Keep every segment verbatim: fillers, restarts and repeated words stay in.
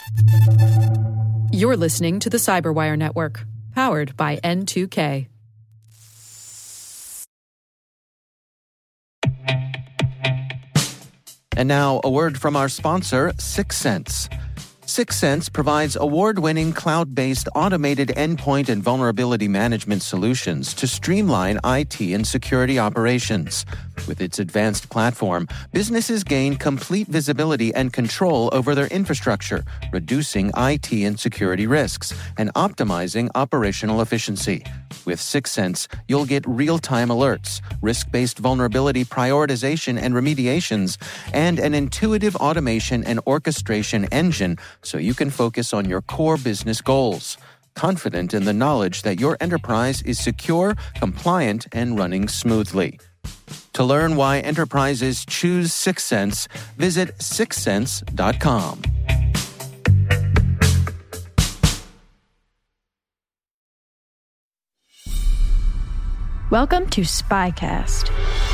You're listening to the Cyberwire Network, powered by N two K. And now, a word from our sponsor, Syxsense. Syxsense provides award-winning cloud-based automated endpoint and vulnerability management solutions to streamline I T and security operations. With its advanced platform, businesses gain complete visibility and control over their infrastructure, reducing I T and security risks and optimizing operational efficiency. With Syxsense, you'll get real-time alerts, risk-based vulnerability prioritization and remediations, and an intuitive automation and orchestration engine so you can focus on your core business goals, confident in the knowledge that your enterprise is secure, compliant, and running smoothly. To learn why enterprises choose Syxsense, visit syxsense dot com. Welcome to Spycast,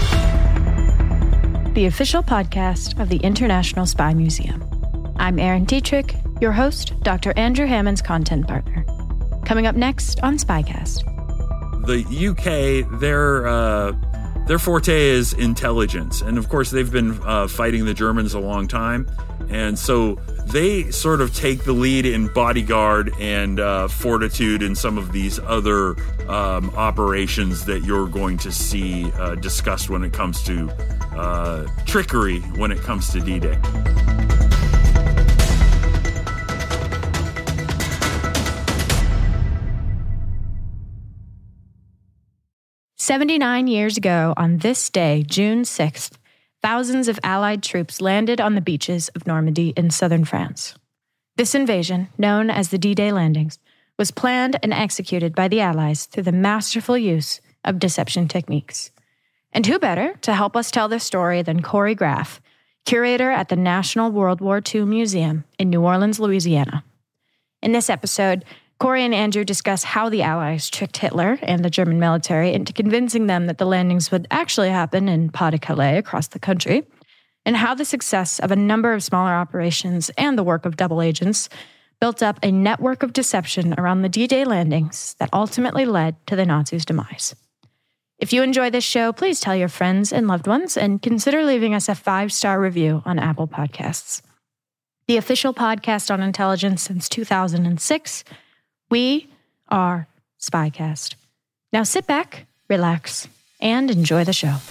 the official podcast of the International Spy Museum. I'm Erin Dietrich, your host, Doctor Andrew Hammond's content partner. Coming up next on Spycast. The U K, their uh, their forte is intelligence, and of course they've been uh, fighting the Germans a long time, and so they sort of take the lead in bodyguard and uh, fortitude and some of these other um, operations that you're going to see uh, discussed when it comes to uh, trickery when it comes to D-Day. seventy-nine years ago, on this day, June sixth, thousands of Allied troops landed on the beaches of Normandy in southern France. This invasion, known as the D-Day landings, was planned and executed by the Allies through the masterful use of deception techniques. And who better to help us tell this story than Corey Graff, curator at the National World War Two Museum in New Orleans, Louisiana. In this episode, Corey and Andrew discuss how the Allies tricked Hitler and the German military into convincing them that the landings would actually happen in Pas-de-Calais across the country, and how the success of a number of smaller operations and the work of double agents built up a network of deception around the D-Day landings that ultimately led to the Nazis' demise. If you enjoy this show, please tell your friends and loved ones and consider leaving us a five-star review on Apple Podcasts. The official podcast on intelligence since two thousand six, we are Spycast. Now sit back, relax, and enjoy the show.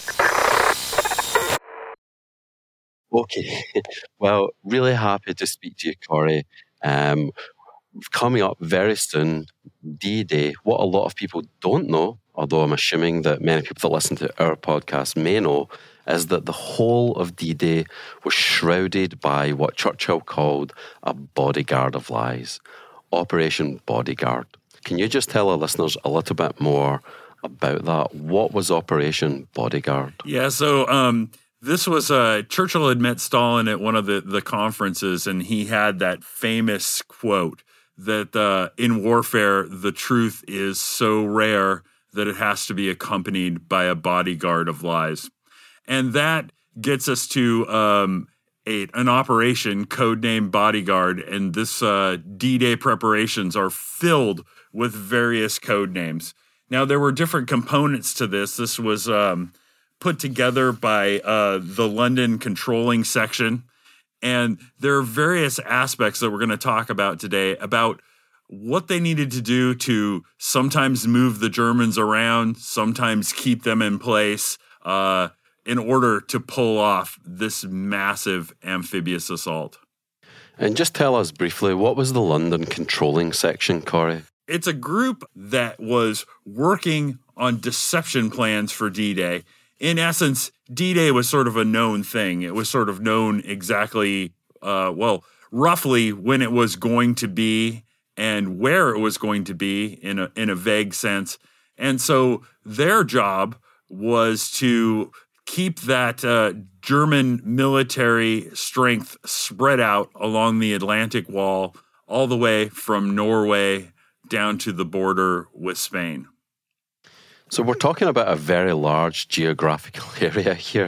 Okay, well, really happy to speak to you, Corey. Um, coming up very soon, D-Day. What a lot of people don't know, although I'm assuming that many people that listen to our podcast may know, is that the whole of D-Day was shrouded by what Churchill called a bodyguard of lies. Operation Bodyguard. Can you just tell our listeners a little bit more about that? What was Operation Bodyguard? Yeah, so um, this was, uh, Churchill had met Stalin at one of the, the conferences, and he had that famous quote that uh, in warfare, the truth is so rare that it has to be accompanied by a bodyguard of lies. And that gets us to um, a, an operation codenamed Bodyguard, and this uh, D-Day preparations are filled with various code names. Now, there were different components to this. This was um, put together by uh, the London Controlling Section, and there are various aspects that we're going to talk about today about what they needed to do to sometimes move the Germans around, sometimes keep them in place, uh, in order to pull off this massive amphibious assault. And just tell us briefly, what was the London Controlling Section, Corey? It's a group that was working on deception plans for D-Day. In essence, D-Day was sort of a known thing. It was sort of known exactly, uh, well, roughly when it was going to be and where it was going to be in a, in a vague sense. And so their job was to keep that uh, German military strength spread out along the Atlantic Wall, all the way from Norway down to the border with Spain. So we're talking about a very large geographical area here.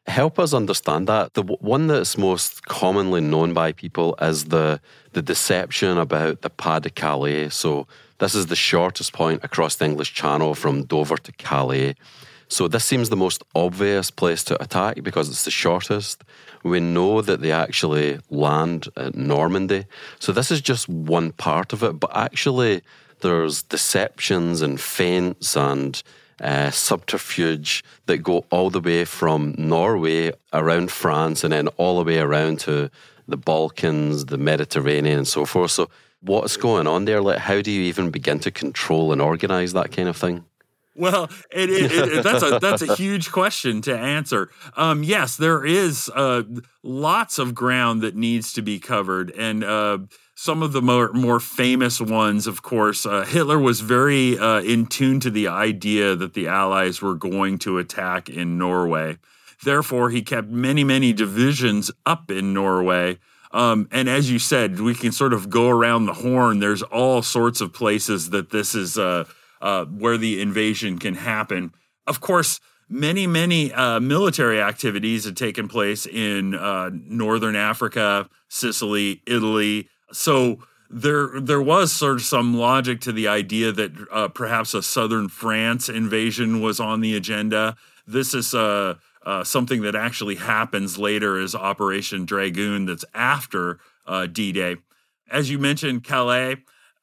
help us understand that. The one that's most commonly known by people is the the deception about the Pas de Calais. So this is the shortest point across the English Channel from Dover to Calais. So this seems the most obvious place to attack because it's the shortest. We know that they actually land at Normandy. So this is just one part of it, but actually there's deceptions and feints and uh, subterfuge that go all the way from Norway around France and then all the way around to the Balkans, the Mediterranean and so forth. So what's going on there? Like, how do you even begin to control and organize that kind of thing? Well, it, it, it, that's a that's a huge question to answer. Um, yes, there is uh, lots of ground that needs to be covered, and uh, some of the more more famous ones, of course, uh, Hitler was very uh, in tune to the idea that the Allies were going to attack in Norway. Therefore, he kept many many divisions up in Norway. Um, and as you said, we can sort of go around the horn. There's all sorts of places that this is. Uh, Uh, where the invasion can happen. Of course, many, many uh, military activities had taken place in uh, northern Africa, Sicily, Italy. So there there was sort of some logic to the idea that uh, perhaps a southern France invasion was on the agenda. This is uh, uh, something that actually happens later as Operation Dragoon that's after uh, D-Day. As you mentioned, Calais.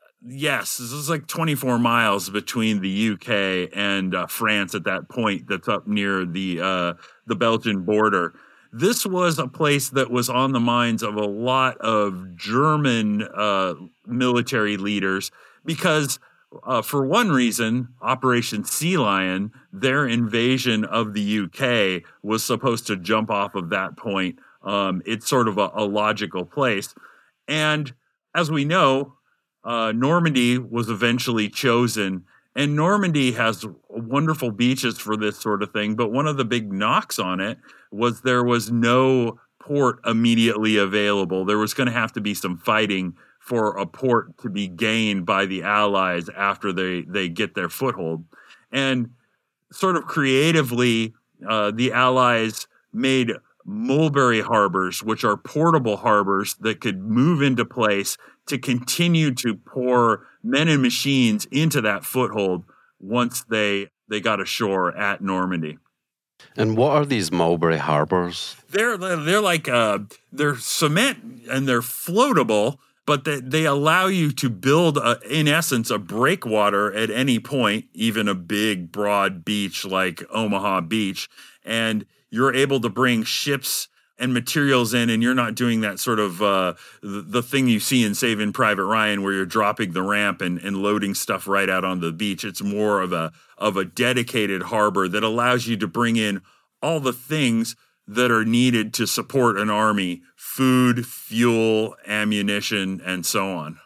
Yes, this is like twenty-four miles between the U K and uh, France at that point that's up near the uh, the Belgian border. This was a place that was on the minds of a lot of German uh, military leaders because, uh, for one reason, Operation Sea Lion, their invasion of the U K, was supposed to jump off of that point. Um, it's sort of a, a logical place. And as we know, Uh, Normandy was eventually chosen, and Normandy has wonderful beaches for this sort of thing. But one of the big knocks on it was there was no port immediately available. There was going to have to be some fighting for a port to be gained by the Allies after they, they get their foothold. And sort of creatively, uh, the Allies made mulberry harbors, which are portable harbors that could move into place to continue to pour men and machines into that foothold once they they got ashore at Normandy. And what are these mulberry harbors? They're they're like uh, they're cement and they're floatable, but they, they allow you to build, a, in essence, a breakwater at any point, even a big, broad beach like Omaha Beach, and you're able to bring ships and materials in, and you're not doing that sort of uh, the, the thing you see in Saving Private Ryan where you're dropping the ramp and, and loading stuff right out on the beach. It's more of a of a dedicated harbor that allows you to bring in all the things that are needed to support an army: food, fuel, ammunition, and so on.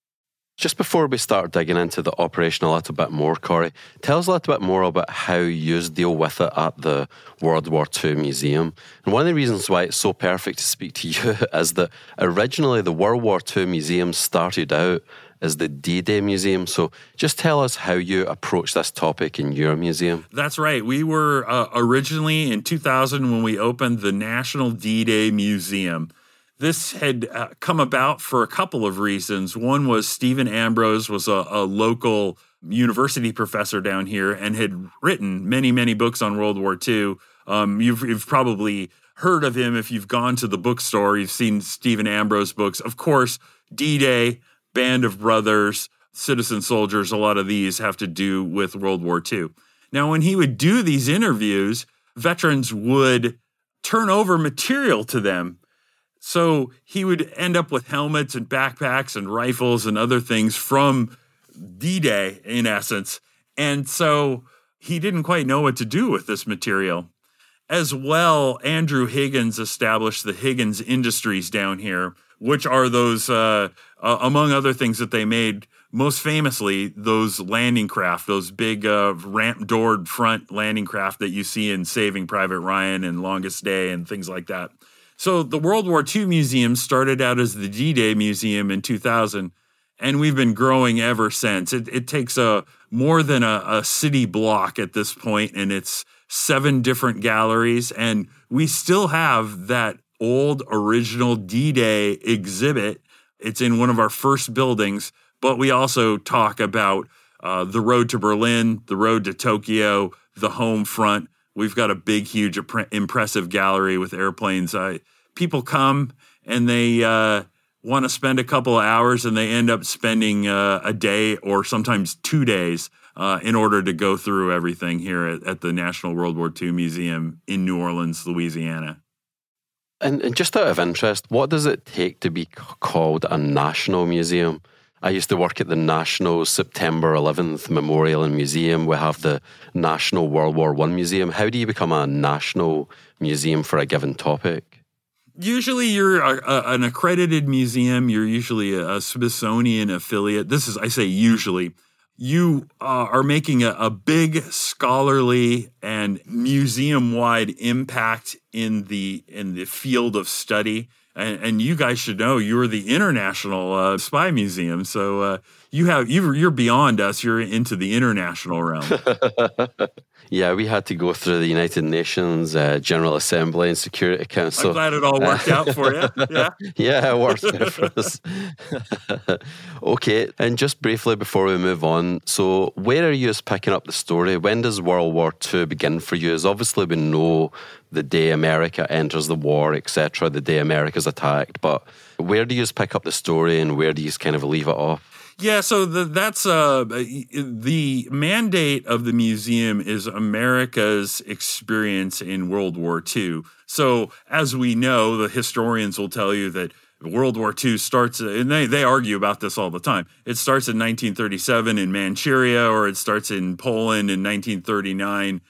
Just before we start digging into the operation a little bit more, Corey, tell us a little bit more about how you deal with it at the World War Two Museum. And one of the reasons why it's so perfect to speak to you is that originally the World War Two Museum started out as the D-Day Museum. So just tell us how you approach this topic in your museum. That's right. We were uh, originally in two thousand when we opened the National D-Day Museum. This had uh, come about for a couple of reasons. One was Stephen Ambrose was a, a local university professor down here and had written many, many books on World War Two. Um, you've, you've probably heard of him if you've gone to the bookstore. You've seen Stephen Ambrose books. Of course, D-Day, Band of Brothers, Citizen Soldiers, a lot of these have to do with World War Two. Now, when he would do these interviews, veterans would turn over material to them. So he would end up with helmets and backpacks and rifles and other things from D-Day, in essence. And so he didn't quite know what to do with this material. As well, Andrew Higgins established the Higgins Industries down here, which are those, uh, uh, among other things that they made, most famously, those landing craft, those big uh, ramp-doored front landing craft that you see in Saving Private Ryan and Longest Day and things like that. So the World War Two Museum started out as the D-Day Museum in two thousand, and we've been growing ever since. It, it takes a more than a, a city block at this point, and it's seven different galleries, and we still have that old original D-Day exhibit. It's in one of our first buildings, but we also talk about uh, the road to Berlin, the road to Tokyo, the home front. We've got a big, huge, impressive gallery with airplanes. Uh, people come and they uh, want to spend a couple of hours, and they end up spending uh, a day or sometimes two days uh, in order to go through everything here at, at the National World War Two Museum in New Orleans, Louisiana. And, and just out of interest, what does it take to be called a national museum? I used to work at the National September eleventh Memorial and Museum. We have the National World War One Museum. How do you become a national museum for a given topic? Usually you're a, a, an accredited museum. You're usually a, a Smithsonian affiliate. This is, I say usually. You uh, are making a, a big scholarly and museum-wide impact in the in the field of study. And, and you guys should know you're the International uh, Spy Museum, so uh, you have you're, you're beyond us. You're into the international realm. Yeah, we had to go through the United Nations uh, General Assembly and Security Council. I'm glad it all worked out for you. Yeah, yeah, it worked out for us. Okay, and just briefly before we move on, so where are you picking up the story? When does World War Two begin for you? As obviously we know the day America enters the war, et cetera, the day America's attacked, but where do you pick up the story and where do you kind of leave it off? Yeah, so the, that's uh, the mandate of the museum is America's experience in World War Two. So as we know, the historians will tell you that World War Two starts, and they, they argue about this all the time. It starts in nineteen thirty-seven in Manchuria, or it starts in Poland in nineteen thirty-nine.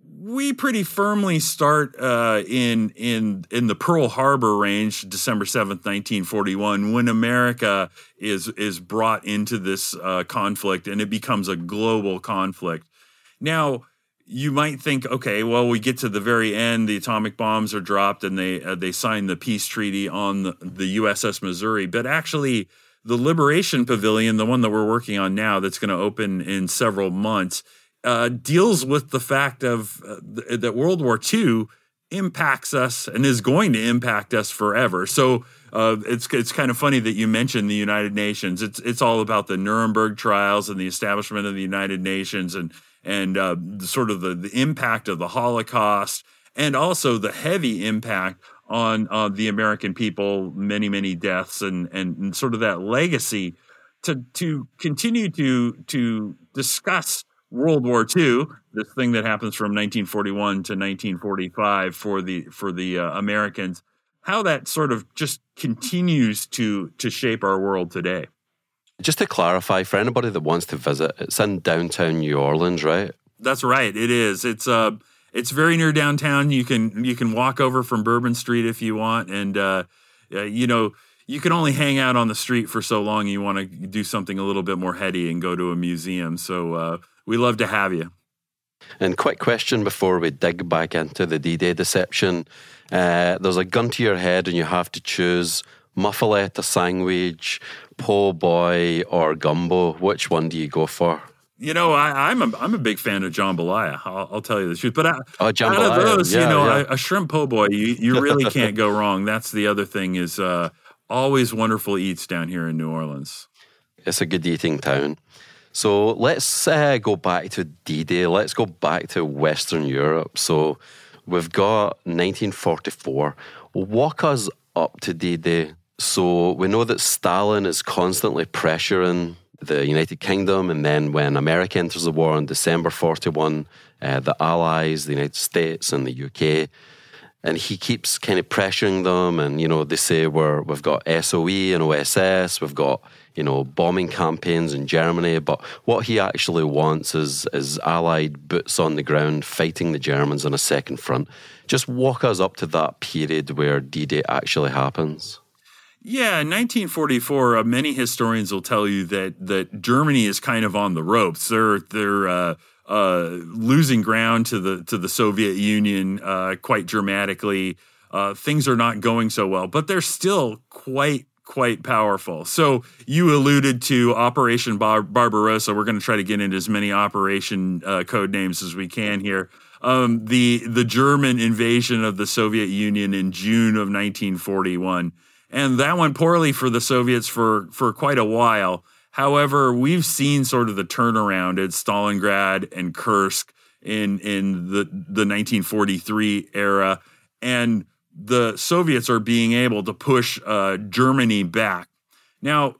We pretty firmly start uh, in in in the Pearl Harbor range, December seventh, nineteen forty-one, when America is is brought into this uh, conflict, and it becomes a global conflict. Now, you might think, okay, well, we get to the very end, the atomic bombs are dropped, and they uh, they sign the peace treaty on the, the U S S Missouri. But actually, the Liberation Pavilion, the one that we're working on now, that's going to open in several months, Uh, deals with the fact of uh, th- that World War Two impacts us and is going to impact us forever. So uh, it's it's kind of funny that you mentioned the United Nations. It's it's all about the Nuremberg trials and the establishment of the United Nations, and and uh, the, sort of the, the impact of the Holocaust, and also the heavy impact on uh, the American people, many many deaths, and, and and sort of that legacy to to continue to to discuss World War Two, this thing that happens from nineteen forty-one to nineteen forty-five for the for the uh, Americans, how that sort of just continues to to shape our world today. Just to clarify, for anybody that wants to visit, it's in downtown New Orleans, right? That's right. It is. It's uh, it's very near downtown. You can you can walk over from Bourbon Street if you want, and uh, uh, you know. You can only hang out on the street for so long. You want to do something a little bit more heady and go to a museum. So uh, we love to have you. And quick question before we dig back into the D-Day deception. Uh, there's a gun to your head and you have to choose muffaletta sandwich, po' boy, or gumbo. Which one do you go for? You know, I, I'm a I'm a big fan of jambalaya. I'll, I'll tell you the truth. But I, oh, jambalaya. Out of those, yeah, you know, yeah. a, a shrimp po' boy, you, you really can't go wrong. That's the other thing is uh, always wonderful eats down here in New Orleans. It's a good eating town. So let's uh, go back to D-Day. Let's go back to Western Europe. So we've got nineteen forty-four. Walk us up to D-Day. So we know that Stalin is constantly pressuring the United Kingdom, and then when America enters the war in December forty-one, uh, the Allies, the United States and the U K, and he keeps kind of pressuring them, and, you know, they say we're, we've got S O E and O S S, we've got, you know, bombing campaigns in Germany, but what he actually wants is, is Allied boots on the ground fighting the Germans on a second front. Just walk us up to that period where D-Day actually happens. Yeah, in nineteen forty-four, uh, many historians will tell you that that Germany is kind of on the ropes. They're they're uh, uh, losing ground to the to the Soviet Union uh, quite dramatically. Uh, things are not going so well, but they're still quite quite powerful. So you alluded to Operation Bar- Barbarossa. We're going to try to get into as many operation uh, code names as we can here. Um, the the German invasion of the Soviet Union in June of nineteen forty-one. And that went poorly for the Soviets for, for quite a while. However, we've seen sort of the turnaround at Stalingrad and Kursk in, in the, the nineteen forty-three era. And the Soviets are being able to push uh, Germany back. Now,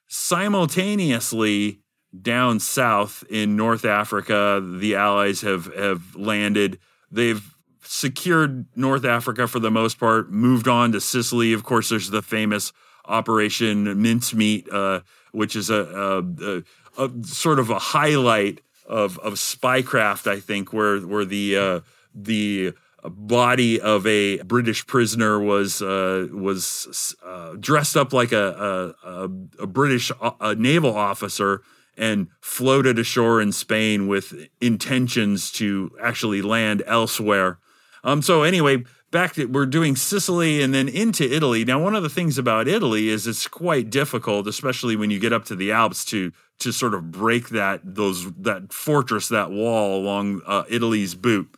simultaneously, down south in North Africa, the Allies have, have landed. They've secured North Africa for the most part, moved on to Sicily. Of course, there's the famous Operation Mincemeat, uh, which is a, a, a, a sort of a highlight of, of spycraft, I think, where where the uh, the body of a British prisoner was uh, was uh, dressed up like a a, a British a naval officer and floated ashore in Spain with intentions to actually land elsewhere. Um, so anyway, back to, we're doing Sicily and then into Italy. Now, one of the things about Italy is it's quite difficult, especially when you get up to the Alps, to to sort of break that those that fortress, that wall along uh, Italy's boot.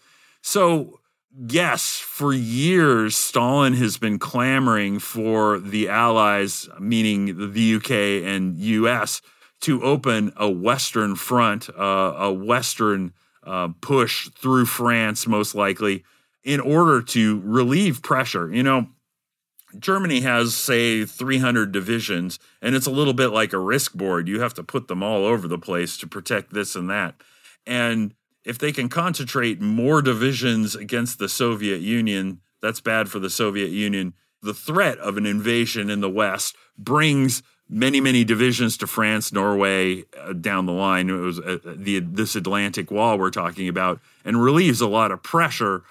So yes, for years, Stalin has been clamoring for the Allies, meaning the U K and U S, to open a Western front, uh, a Western uh, push through France, most likely, in order to relieve pressure. You know, Germany has, say, three hundred divisions, and it's a little bit like a risk board. You have to put them all over the place to protect this and that. And if they can concentrate more divisions against the Soviet Union, that's bad for the Soviet Union. The threat of an invasion in the West brings many, many divisions to France, Norway, uh, down the line. It was uh, the this Atlantic wall we're talking about, and relieves a lot of pressure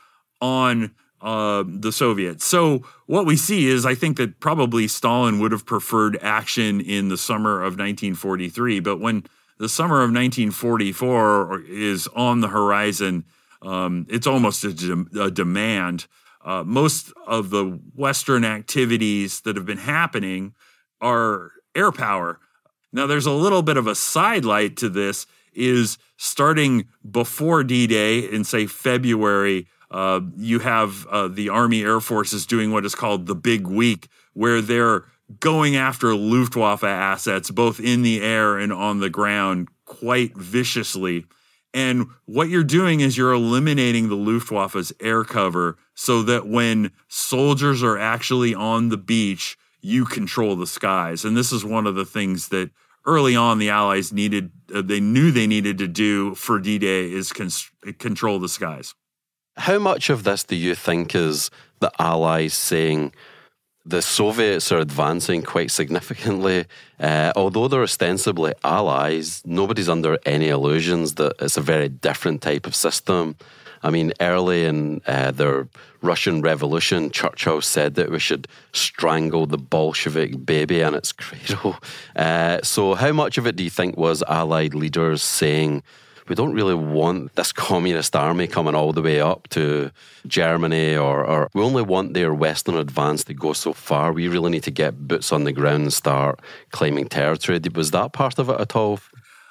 on uh, the Soviets. So what we see is, I think that probably Stalin would have preferred action in the summer of nineteen forty-three, but when the summer of nineteen forty-four is on the horizon, um, it's almost a, de- a demand. Uh, most of the Western activities that have been happening are air power. Now, there's a little bit of a sidelight to this, is starting before D-Day in, say, February, uh, you have uh, the Army Air Forces doing what is called the Big Week, where they're going after Luftwaffe assets, both in the air and on the ground, quite viciously. And what you're doing is you're eliminating the Luftwaffe's air cover so that when soldiers are actually on the beach, you control the skies. And this is one of the things that early on the Allies needed, uh, they knew they needed to do for D-Day, is cons- control the skies. How much of this do you think is the Allies saying the Soviets are advancing quite significantly? Uh, although they're ostensibly allies, nobody's under any illusions that it's a very different type of system. I mean, early in uh, their Russian Revolution, Churchill said that we should strangle the Bolshevik baby in its cradle. Uh, so how much of it do you think was Allied leaders saying, we don't really want this communist army coming all the way up to Germany, or, or we only want their Western advance to go so far. We really need to get boots on the ground and start claiming territory. Was that part of it at all?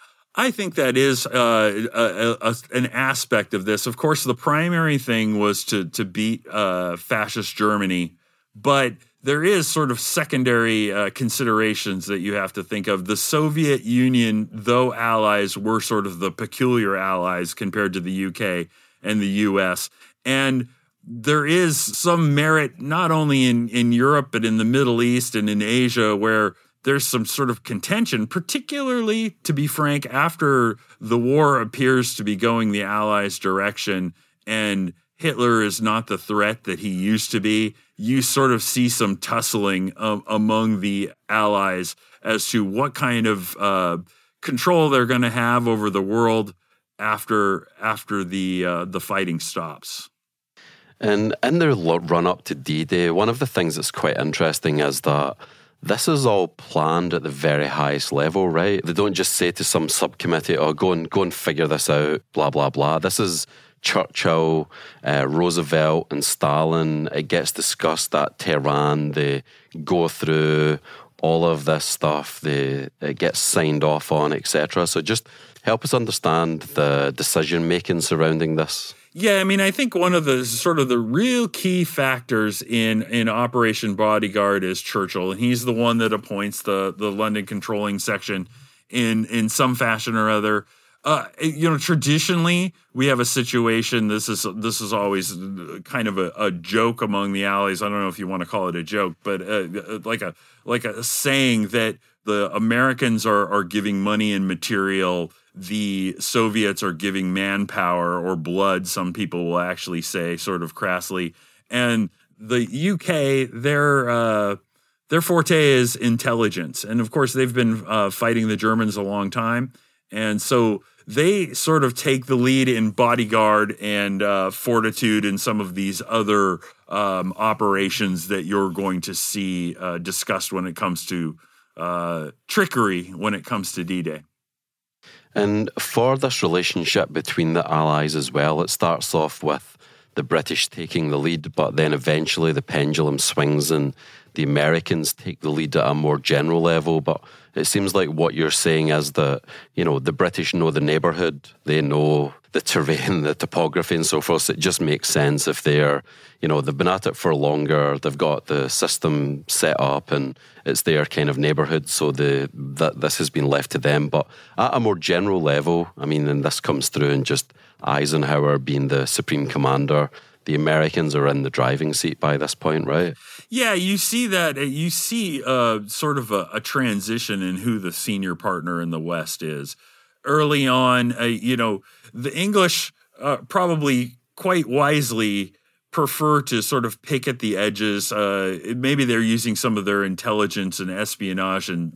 I think that is uh, a, a, an aspect of this. Of course, the primary thing was to to beat uh, fascist Germany, but there is sort of secondary uh, considerations that you have to think of. The Soviet Union, though allies, were sort of the peculiar allies compared to the U K and the U S. And there is some merit not only in, in Europe, but in the Middle East and in Asia, where there's some sort of contention, particularly, to be frank, after the war appears to be going the Allies' direction and Hitler is not the threat that he used to be. You sort of see some tussling um, among the Allies as to what kind of uh, control they're going to have over the world after after the uh, the fighting stops. And in their run up to D-Day, one of the things that's quite interesting is that this is all planned at the very highest level, right? They don't just say to some subcommittee, oh, go and go and figure this out, blah, blah, blah. This is Churchill, uh, Roosevelt and Stalin. It gets discussed at Tehran. They go through all of this stuff, the, it gets signed off on, et cetera. So just help us understand the decision-making surrounding this. Yeah, I mean, I think one of the sort of the real key factors in, in Operation Bodyguard is Churchill, and he's the one that appoints the, the London controlling section in, in some fashion or other. Uh, you know, traditionally, we have a situation, this is this is always kind of a, a joke among the Allies. I don't know if you want to call it a joke, but uh, like a like a saying that the Americans are, are giving money and material, the Soviets are giving manpower or blood, some people will actually say, sort of crassly. And the U K, their uh, their forte is intelligence. And of course, they've been uh, fighting the Germans a long time. And so they sort of take the lead in Bodyguard and uh, Fortitude and some of these other um, operations that you're going to see uh, discussed when it comes to uh, trickery, when it comes to D-Day. And for this relationship between the Allies as well, it starts off with the British taking the lead, but then eventually the pendulum swings and the Americans take the lead at a more general level. But it seems like what you're saying is that, you know, the British know the neighbourhood, they know the terrain, the topography and so forth. So it just makes sense if they're, you know, they've been at it for longer, they've got the system set up and it's their kind of neighbourhood. So the that this has been left to them. But at a more general level, I mean, and this comes through in just Eisenhower being the supreme commander, the Americans are in the driving seat by this point, right? Yeah, you see that. You see uh, sort of a, a transition in who the senior partner in the West is. Early on, uh, you know, the English uh, probably quite wisely prefer to sort of pick at the edges. Uh, maybe they're using some of their intelligence and espionage and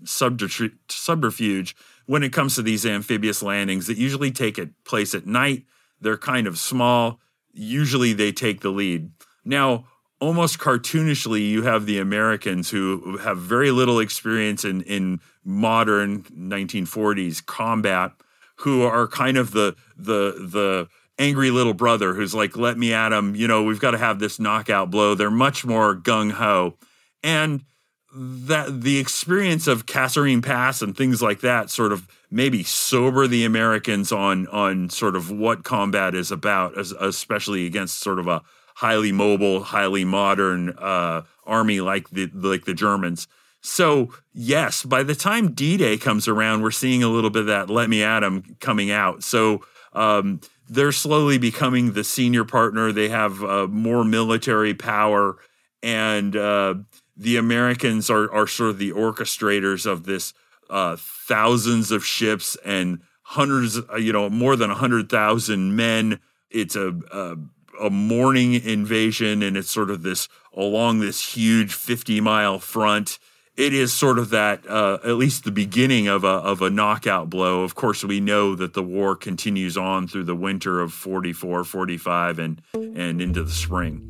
subterfuge when it comes to these amphibious landings that usually take place at night. They're kind of small. Usually they take the lead. Now, almost cartoonishly, you have the Americans who have very little experience in, in modern nineteen forties combat, who are kind of the the the angry little brother who's like, let me at him. You know, we've got to have this knockout blow. They're much more gung-ho. And that the experience of Kasserine Pass and things like that sort of maybe sober the Americans on on sort of what combat is about, as, especially against sort of a highly mobile, highly modern uh, army like the like the Germans. So yes, by the time D-Day comes around, we're seeing a little bit of that "let me at 'em" coming out. So um, they're slowly becoming the senior partner. They have uh, more military power, and uh, the Americans are are sort of the orchestrators of this. Uh, thousands of ships and hundreds, you know, more than one hundred thousand men. It's a, a a morning invasion, and it's sort of this along this huge fifty-mile front. It is sort of that, uh, at least the beginning of a of a knockout blow. Of course, we know that the war continues on through the winter of forty-four, forty-five, and and into the spring.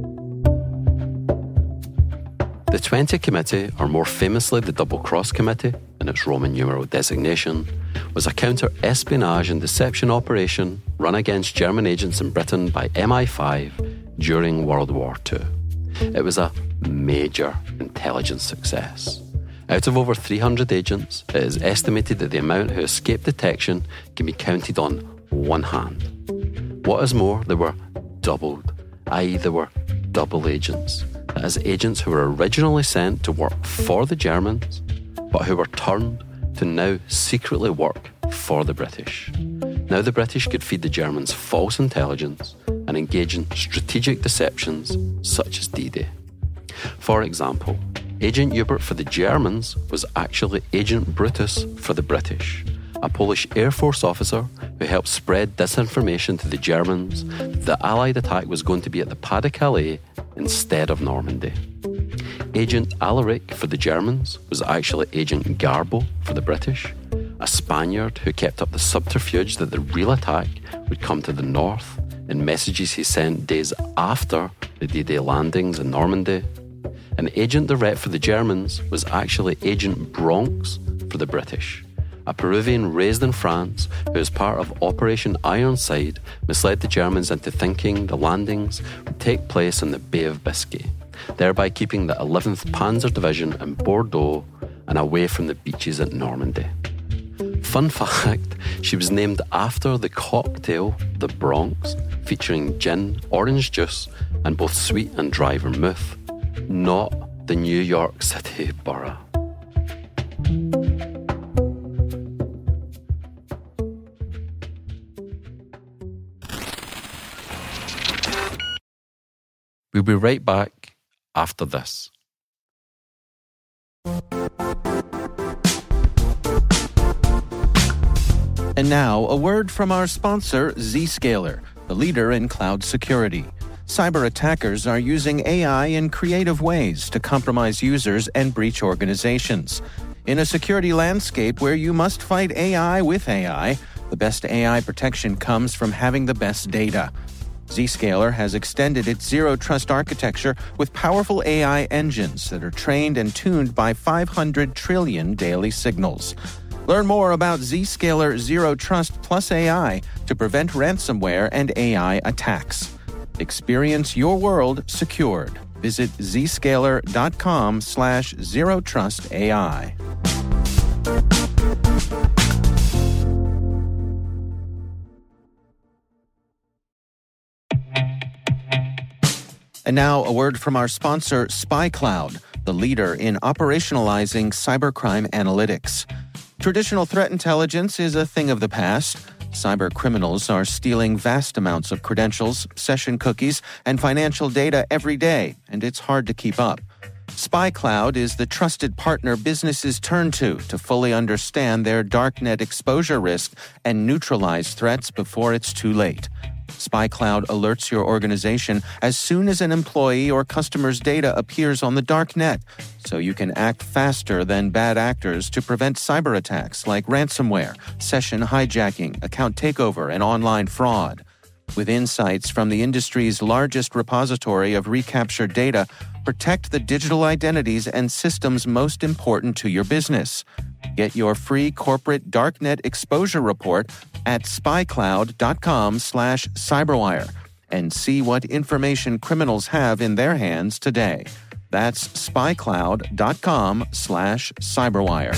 The twenty Committee, or more famously the Double Cross Committee, in its Roman numeral designation, was a counter-espionage and deception operation run against German agents in Britain by M I five during World War Two. It was a major intelligence success. Out of over three hundred agents, it is estimated that the amount who escaped detection can be counted on one hand. What is more, they were doubled, that is, they were double agents. That is, agents who were originally sent to work for the Germans, but who were turned to now secretly work for the British. Now the British could feed the Germans false intelligence and engage in strategic deceptions such as D-Day. For example, Agent Hubert for the Germans was actually Agent Brutus for the British, a Polish Air Force officer who helped spread disinformation to the Germans that the Allied attack was going to be at the Pas de Calais instead of Normandy. Agent Alaric for the Germans was actually Agent Garbo for the British, a Spaniard who kept up the subterfuge that the real attack would come to the north in messages he sent days after the D-Day landings in Normandy. And Agent Direct for the Germans was actually Agent Bronx for the British, a Peruvian raised in France who, as part of Operation Ironside, misled the Germans into thinking the landings would take place in the Bay of Biscay, thereby keeping the eleventh Panzer Division in Bordeaux and away from the beaches at Normandy. Fun fact, she was named after the cocktail, the Bronx, featuring gin, orange juice, and both sweet and dry vermouth, not the New York City borough. We'll be right back after this. And now, a word from our sponsor, Zscaler, the leader in cloud security. Cyber attackers are using A I in creative ways to compromise users and breach organizations. In a security landscape where you must fight A I with A I, the best A I protection comes from having the best data. Zscaler has extended its zero-trust architecture with powerful A I engines that are trained and tuned by five hundred trillion daily signals. Learn more about Zscaler Zero Trust Plus A I to prevent ransomware and A I attacks. Experience your world secured. Visit zscaler.com slash zero trust AI. And now a word from our sponsor, SpyCloud, the leader in operationalizing cybercrime analytics. Traditional threat intelligence is a thing of the past. Cyber criminals are stealing vast amounts of credentials, session cookies, and financial data every day, and it's hard to keep up. SpyCloud is the trusted partner businesses turn to to fully understand their darknet exposure risk and neutralize threats before it's too late. SpyCloud alerts your organization as soon as an employee or customer's data appears on the dark net, so you can act faster than bad actors to prevent cyber attacks like ransomware, session hijacking, account takeover, and online fraud. With insights from the industry's largest repository of recaptured data, protect the digital identities and systems most important to your business. Get your free corporate darknet exposure report at spycloud.com slash cyberwire and see what information criminals have in their hands today. That's spycloud.com slash cyberwire.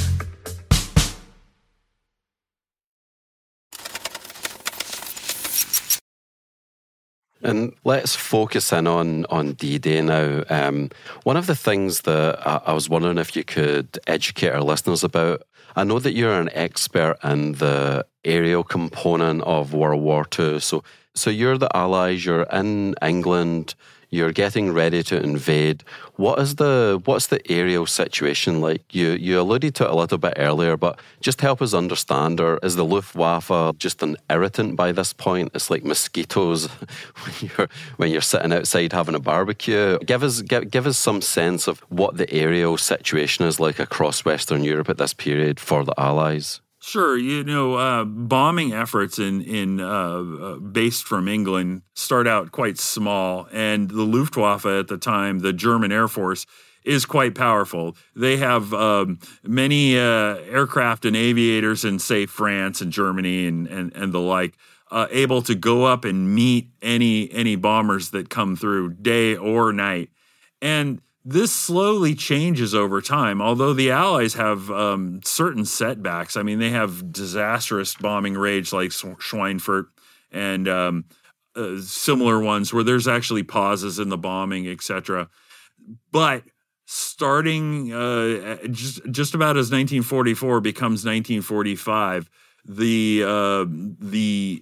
And let's focus in on, on D-Day now. Um, one of the things that I, I was wondering if you could educate our listeners about, I know that you're an expert in the aerial component of World War Two. So, so you're the Allies, you're in England, you're getting ready to invade. What is the what's the aerial situation like? You you alluded to it a little bit earlier, but just help us understand. Or is the Luftwaffe just an irritant by this point? It's like mosquitoes when you're when you're sitting outside having a barbecue. Give us give, give us some sense of what the aerial situation is like across Western Europe at this period for the Allies. Sure, you know, uh, bombing efforts in in uh, uh, based from England start out quite small, and the Luftwaffe at the time, the German Air Force, is quite powerful. They have um, many uh, aircraft and aviators in, say, France and Germany and and, and the like, uh, able to go up and meet any any bombers that come through, day or night, and this slowly changes over time, although the Allies have um, certain setbacks. I mean, they have disastrous bombing raids like Schweinfurt and um, uh, similar ones where there's actually pauses in the bombing, et cetera. But starting uh, just, just about as nineteen forty-four becomes nineteen forty-five, the, uh, the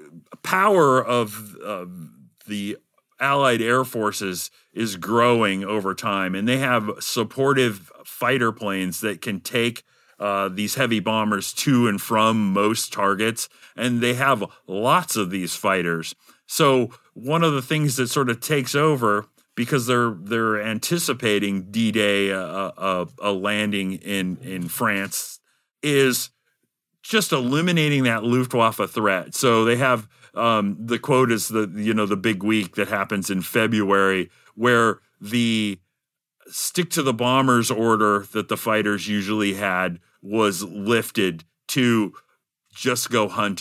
power of uh, the Allied air forces is growing over time, and they have supportive fighter planes that can take uh, these heavy bombers to and from most targets, and they have lots of these fighters. So one of the things that sort of takes over, because they're they're anticipating D-Day, uh, a, a landing in in France, is just eliminating that Luftwaffe threat. So they have um, the quote is the you know the big week that happens in February, where the stick to the bombers order that the fighters usually had was lifted to just go hunting.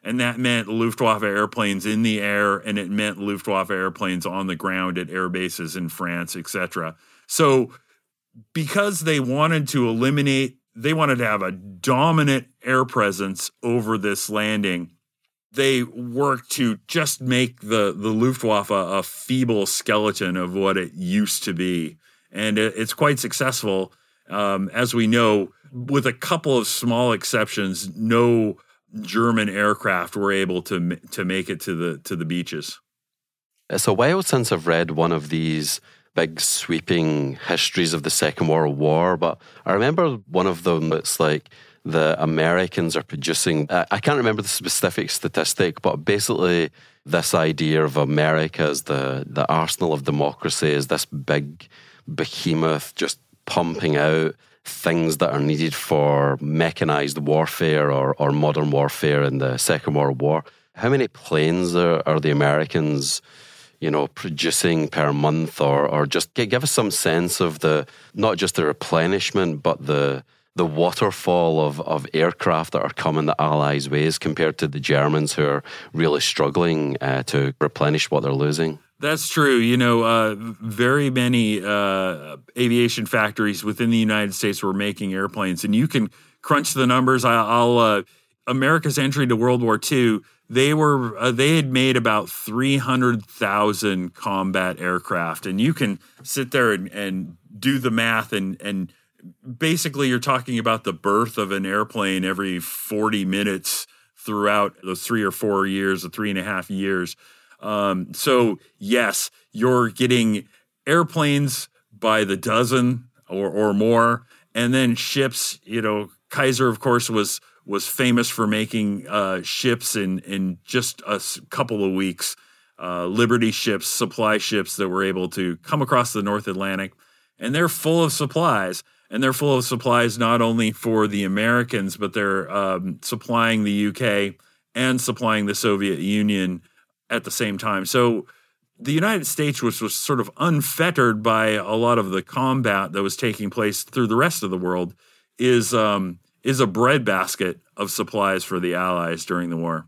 And that meant Luftwaffe airplanes in the air, and it meant Luftwaffe airplanes on the ground at air bases in France, et cetera. So because they wanted to eliminate, they wanted to have a dominant air presence over this landing, they worked to just make the, the Luftwaffe a, a feeble skeleton of what it used to be. And it, it's quite successful. Um, as we know, with a couple of small exceptions, no German aircraft were able to to make it to the to the beaches. It's a while since I've read one of these big sweeping histories of the Second World War, but I remember one of them. It's like the Americans are producing, I can't remember the specific statistic, but basically this idea of America as the, the arsenal of democracy is this big behemoth just pumping out things that are needed for mechanized warfare or, or modern warfare in the Second World War. How many planes are, are the Americans, you know, producing per month, or or just give us some sense of the, not just the replenishment, but the the waterfall of, of aircraft that are coming the Allies' ways compared to the Germans, who are really struggling uh, to replenish what they're losing? That's true. You know, uh, very many uh, aviation factories within the United States were making airplanes, and you can crunch the numbers. I, I'll uh, America's entry to World War Two, they were uh, they had made about three hundred thousand combat aircraft, and you can sit there and, and do the math, and and basically you're talking about the birth of an airplane every forty minutes throughout those three or four years, or three and a half years. Um, so yes, you're getting airplanes by the dozen or, or more, and then ships. You know, Kaiser, of course, was was famous for making uh, ships in in just a couple of weeks. Uh, Liberty ships, supply ships that were able to come across the North Atlantic, and they're full of supplies. And they're full of supplies not only for the Americans, but they're um, supplying the U K and supplying the Soviet Union at the same time. So the United States, which was sort of unfettered by a lot of the combat that was taking place through the rest of the world, is um, is a breadbasket of supplies for the Allies during the war.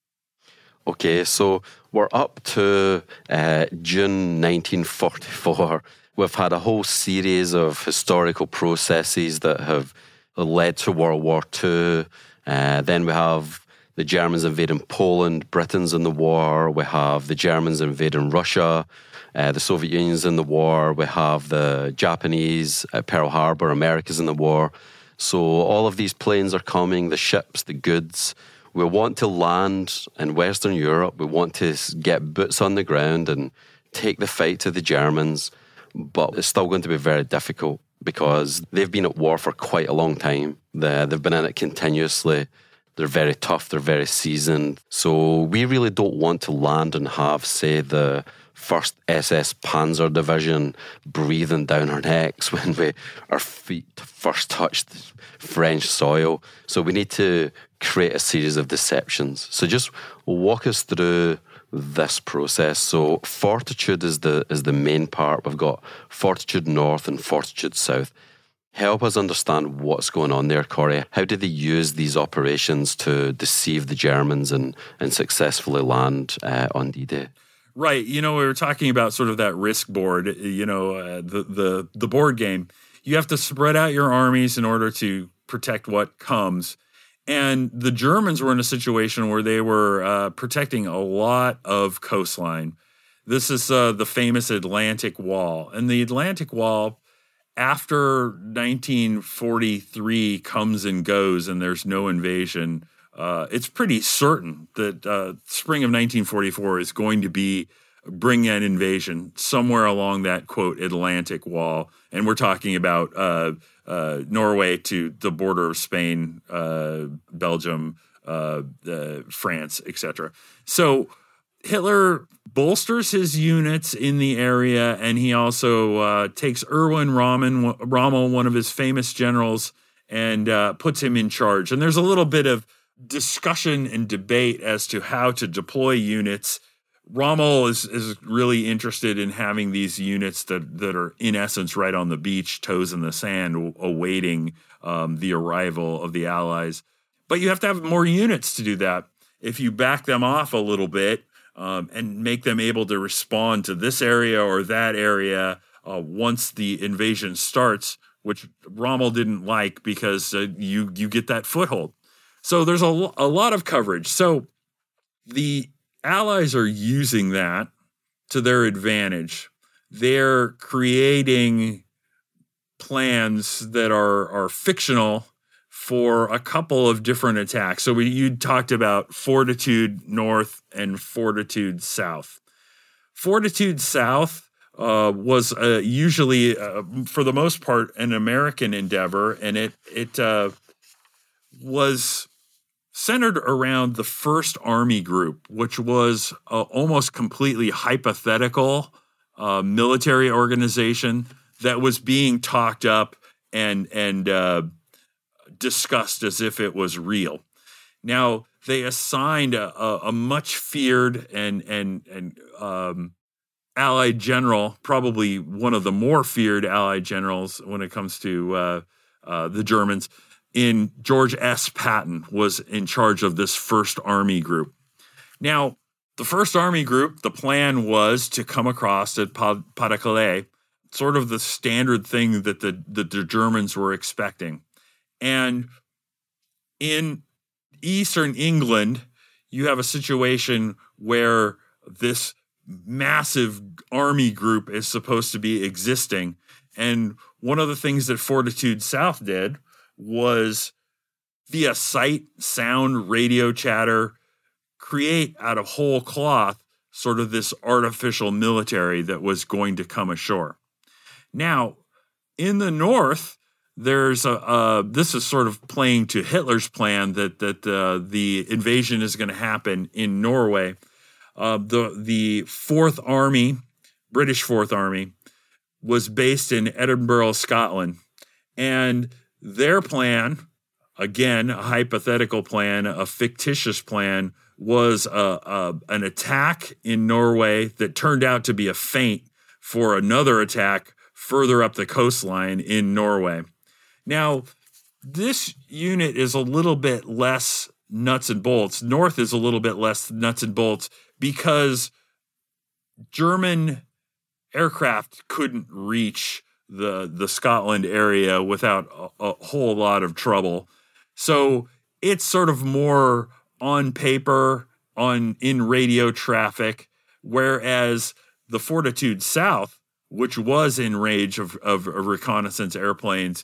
Okay, so we're up to uh, June nineteen forty-four. We've had a whole series of historical processes that have led to World War Two. Uh, then we have the Germans invading Poland, Britain's in the war. We have the Germans invading Russia. Uh, the Soviet Union's in the war. We have the Japanese at Pearl Harbor. America's in the war. So all of these planes are coming, the ships, the goods. We want to land in Western Europe. We want to get boots on the ground and take the fight to the Germans. But it's still going to be very difficult because they've been at war for quite a long time. They've been in it continuously. They're very tough. They're very seasoned. So we really don't want to land and have, say, the first S S Panzer Division breathing down our necks when we our feet first touch French soil. So we need to create a series of deceptions. So just walk us through this process. So Fortitude is the is the main part. We've got Fortitude North and Fortitude South. Help us understand what's going on there, Corey. How did they use these operations to deceive the Germans and, and successfully land uh, on D-Day? Right. You know, we were talking about sort of that risk board, you know, uh, the, the, the board game. You have to spread out your armies in order to protect what comes. And the Germans were in a situation where they were uh, protecting a lot of coastline. This is uh, the famous Atlantic Wall. And the Atlantic Wall, after nineteen forty-three comes and goes and there's no invasion, uh, it's pretty certain that uh, spring of nineteen forty-four is going to be bring an invasion somewhere along that, quote, Atlantic Wall. And we're talking about uh, uh, Norway to the border of Spain, uh, Belgium, uh, uh, France, et cetera. So Hitler bolsters his units in the area, and he also uh, takes Erwin Rommel, Rommel, one of his famous generals, and uh, puts him in charge. And there's a little bit of discussion and debate as to how to deploy units. Rommel is, is really interested in having these units that, that are, in essence, right on the beach, toes in the sand, awaiting um, the arrival of the Allies. But you have to have more units to do that. if you back them off a little bit um, and make them able to respond to this area or that area uh, once the invasion starts, which Rommel didn't like because uh, you you get that foothold. So there's a, a lot of coverage. So the Allies are using that to their advantage. They're creating plans that are, are fictional for a couple of different attacks. So we, you talked about Fortitude North and Fortitude South. Fortitude South uh, was uh, usually, uh, for the most part, an American endeavor, and it it uh, was centered around the First Army Group, which was uh, almost completely hypothetical uh, military organization that was being talked up and and uh, discussed as if it was real. Now they assigned a, a, a much feared and and and um, Allied general, probably one of the more feared Allied generals when it comes to uh, uh, the Germans, in George S. Patton, was in charge of this First Army Group. Now, the First Army Group, the plan was to come across at Pas de Calais, sort of the standard thing that the, that the Germans were expecting. And in eastern England, you have a situation where this massive army group is supposed to be existing. And one of the things that Fortitude South did was, via sight, sound, radio chatter, create out of whole cloth sort of this artificial military that was going to come ashore. Now, in the north, there's a uh, this is sort of playing to Hitler's plan that that uh, the invasion is going to happen in Norway. Uh, the the Fourth Army, British Fourth Army, was based in Edinburgh, Scotland, and their plan, again, a hypothetical plan, a fictitious plan, was a, a, an attack in Norway that turned out to be a feint for another attack further up the coastline in Norway. Now, this unit is a little bit less nuts and bolts. North is a little bit less nuts and bolts because German aircraft couldn't reach the the Scotland area without a, a whole lot of trouble. So it's sort of more on paper, on in radio traffic, whereas the Fortitude South, which was in range of, of, of reconnaissance airplanes,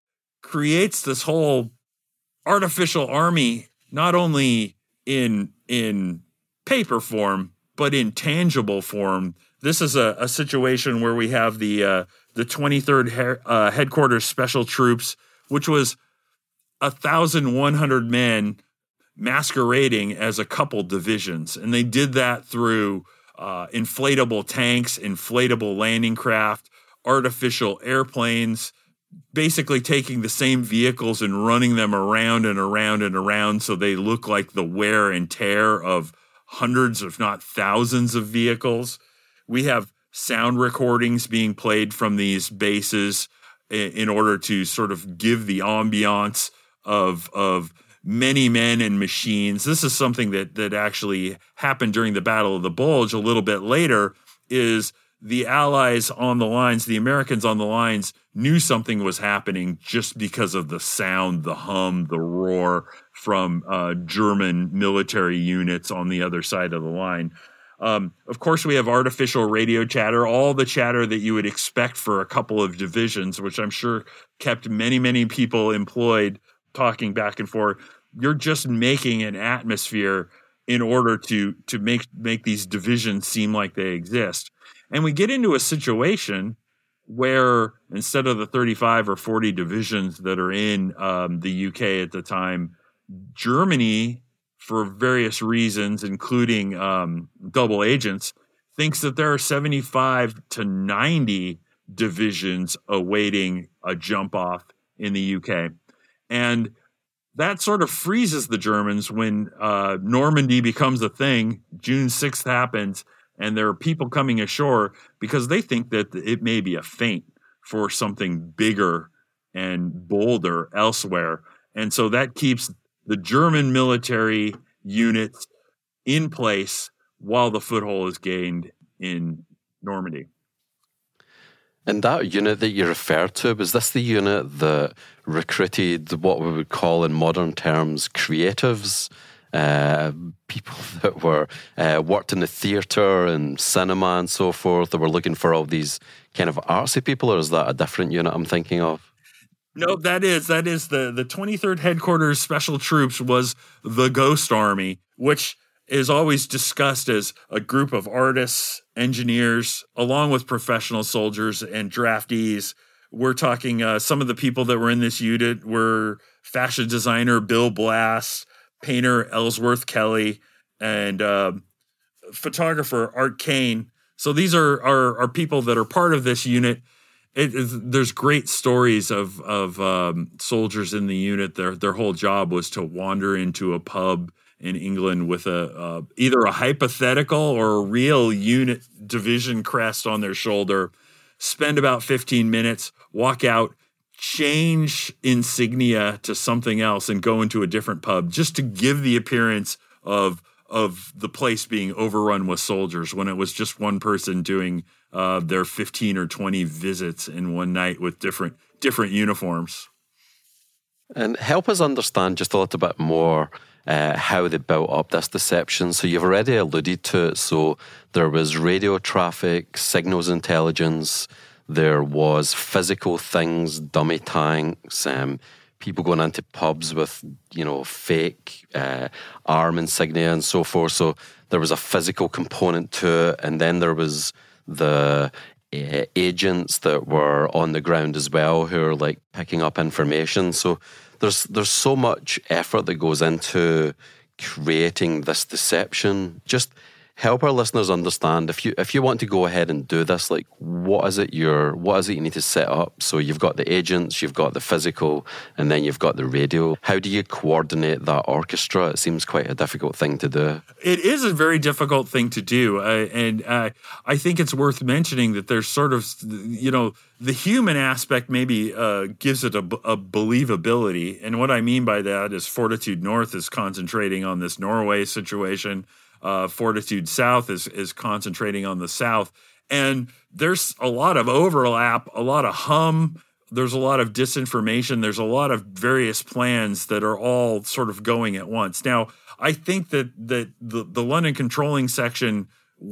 creates this whole artificial army, not only in in paper form, but in tangible form. This is a, a situation where we have the uh, the twenty-third he- uh, Headquarters Special Troops, which was one thousand one hundred men masquerading as a couple divisions. And they did that through uh, inflatable tanks, inflatable landing craft, artificial airplanes, basically taking the same vehicles and running them around and around and around so they look like the wear and tear of hundreds, if not thousands, of vehicles. We have sound recordings being played from these bases in, in order to sort of give the ambiance of of many men and machines. This is something that that actually happened during the Battle of the Bulge a little bit later, is the Allies on the lines, the Americans on the lines, knew something was happening just because of the sound, the hum, the roar from uh, German military units on the other side of the line. Um, of course, we have artificial radio chatter, all the chatter that you would expect for a couple of divisions, which I'm sure kept many, many people employed talking back and forth. You're just making an atmosphere in order to to make make these divisions seem like they exist. And we get into a situation where instead of the thirty-five or forty divisions that are in um, the U K at the time, Germany, for various reasons, including um, double agents, thinks that there are seventy-five to ninety divisions awaiting a jump off in the U K. And that sort of freezes the Germans when uh, Normandy becomes a thing. June sixth happens, and there are people coming ashore because they think that it may be a feint for something bigger and bolder elsewhere. And so that keeps the German military units in place while the foothold is gained in Normandy. And that unit that you referred to, was this the unit that recruited what we would call in modern terms creatives, uh, people that were uh, worked in the theatre and cinema and so forth, that were looking for all these kind of artsy people, or is that a different unit I'm thinking of? No, that is that is the the twenty-third Headquarters Special Troops was the Ghost Army, which is always discussed as a group of artists, engineers, along with professional soldiers and draftees. We're talking uh, some of the people that were in this unit were fashion designer Bill Blass, painter Ellsworth Kelly, and uh, photographer Art Kane. So these are, are are people that are part of this unit. It is, there's great stories of of um, soldiers in the unit. Their their whole job was to wander into a pub in England with a uh, either a hypothetical or a real unit division crest on their shoulder, spend about fifteen minutes, walk out, change insignia to something else, and go into a different pub just to give the appearance of of the place being overrun with soldiers when it was just one person doing uh, their fifteen or twenty visits in one night with different different uniforms. And help us understand just a little bit more Uh, how they built up this deception. So you've already alluded to it. So there was radio traffic, signals intelligence, there was physical things, dummy tanks, um, people going into pubs with, you know, fake uh, arm insignia and so forth. So there was a physical component to it. And then there was the uh, agents that were on the ground as well, who are like picking up information. So There's there's so much effort that goes into creating this deception. Just help our listeners understand, if you if you want to go ahead and do this, like what is it you're what is it you need to set up? So you've got the agents, you've got the physical, and then you've got the radio. How do you coordinate that orchestra? It seems quite a difficult thing to do. It is a very difficult thing to do, uh, and uh, I think it's worth mentioning that there's sort of, you know, the human aspect maybe uh, gives it a, a believability, and what I mean by that is Fortitude North is concentrating on this Norway situation. Uh, Fortitude South is is concentrating on the South. And there's a lot of overlap, a lot of hum. There's a lot of disinformation. There's a lot of various plans that are all sort of going at once. Now, I think that that the, the London controlling section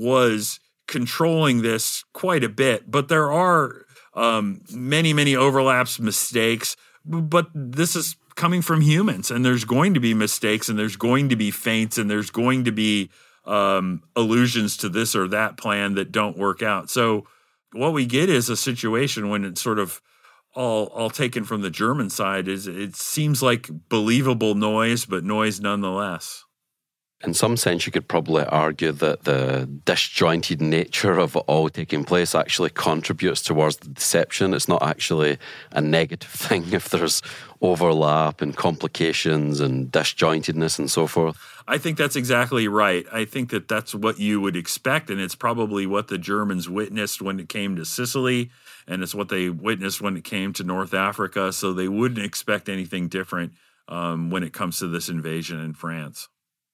was controlling this quite a bit, but there are um, many, many overlaps, mistakes. But this is coming from humans, and there's going to be mistakes, and there's going to be feints, and there's going to be um, allusions to this or that plan that don't work out. So what we get is a situation when it's sort of all all taken from the German side. Is it seems like believable noise, but noise nonetheless. In some sense, you could probably argue that the disjointed nature of it all taking place actually contributes towards the deception. It's not actually a negative thing if there's overlap and complications and disjointedness and so forth. I think that's exactly right. I think that that's what you would expect, and it's probably what the Germans witnessed when it came to Sicily, and it's what they witnessed when it came to North Africa, so they wouldn't expect anything different um, when it comes to this invasion in France.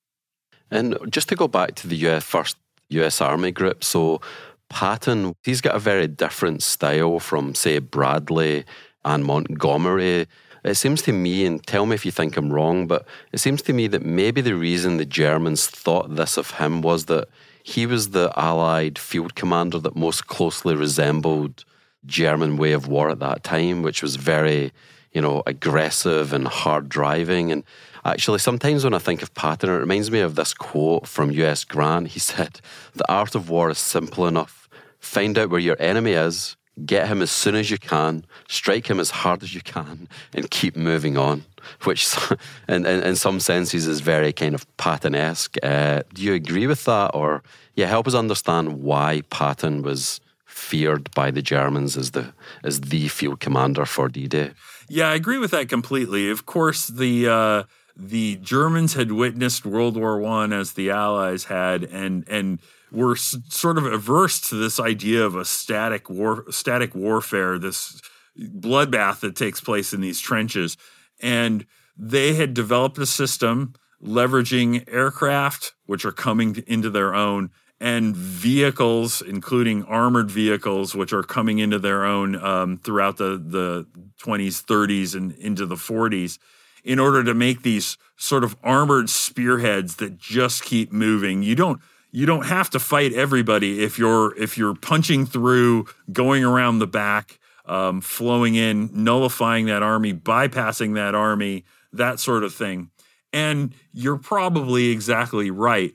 And just to go back to the U S first U S Army group, so Patton, he's got a very different style from, say, Bradley and Montgomery. It seems to me, and tell me if you think I'm wrong, but it seems to me that maybe the reason the Germans thought this of him was that he was the Allied field commander that most closely resembled German way of war at that time, which was very, you know, aggressive and hard driving. And actually, sometimes when I think of Patton, it reminds me of this quote from U S Grant. He said, "The art of war is simple enough. Find out where your enemy is, get him as soon as you can, strike him as hard as you can, and keep moving on," which in, in, in some senses is very kind of Patton-esque. Uh, do you agree with that? Or, yeah, help us understand why Patton was feared by the Germans as the as the field commander for D-Day. Yeah, I agree with that completely. Of course, the uh, the Germans had witnessed World War One as the Allies had, and and were s- sort of averse to this idea of a static war, static warfare, this bloodbath that takes place in these trenches. And they had developed a system leveraging aircraft, which are coming into their own, and vehicles, including armored vehicles, which are coming into their own um, throughout the, the twenties, thirties, and into the forties, in order to make these sort of armored spearheads that just keep moving. You don't you don't have to fight everybody if you're if you're punching through, going around the back, um, flowing in, nullifying that army, bypassing that army, that sort of thing. And you're probably exactly right.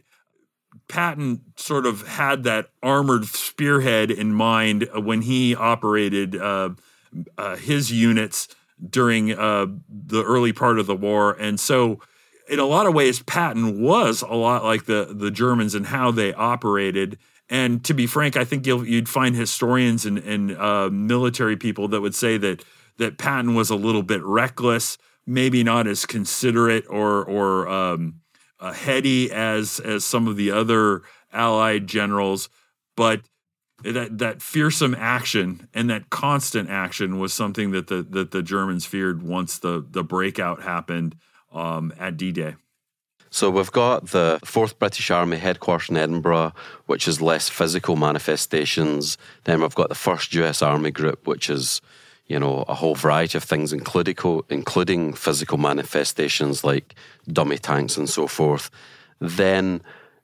Patton sort of had that armored spearhead in mind when he operated uh, uh, his units during uh, the early part of the war. And so in a lot of ways, Patton was a lot like the, the Germans in how they operated. And to be frank, I think you'll, you'd find historians and, and uh, military people that would say that that Patton was a little bit reckless, maybe not as considerate or or um, uh, heady as as some of the other Allied generals, but that that fearsome action and that constant action was something that the that the Germans feared once the the breakout happened um, at D-Day. So we've got the fourth British Army headquarters in Edinburgh, which is less physical manifestations. Then we've got the first U S Army Group, which is, you know, a whole variety of things, including, including physical manifestations like dummy tanks and so forth. Then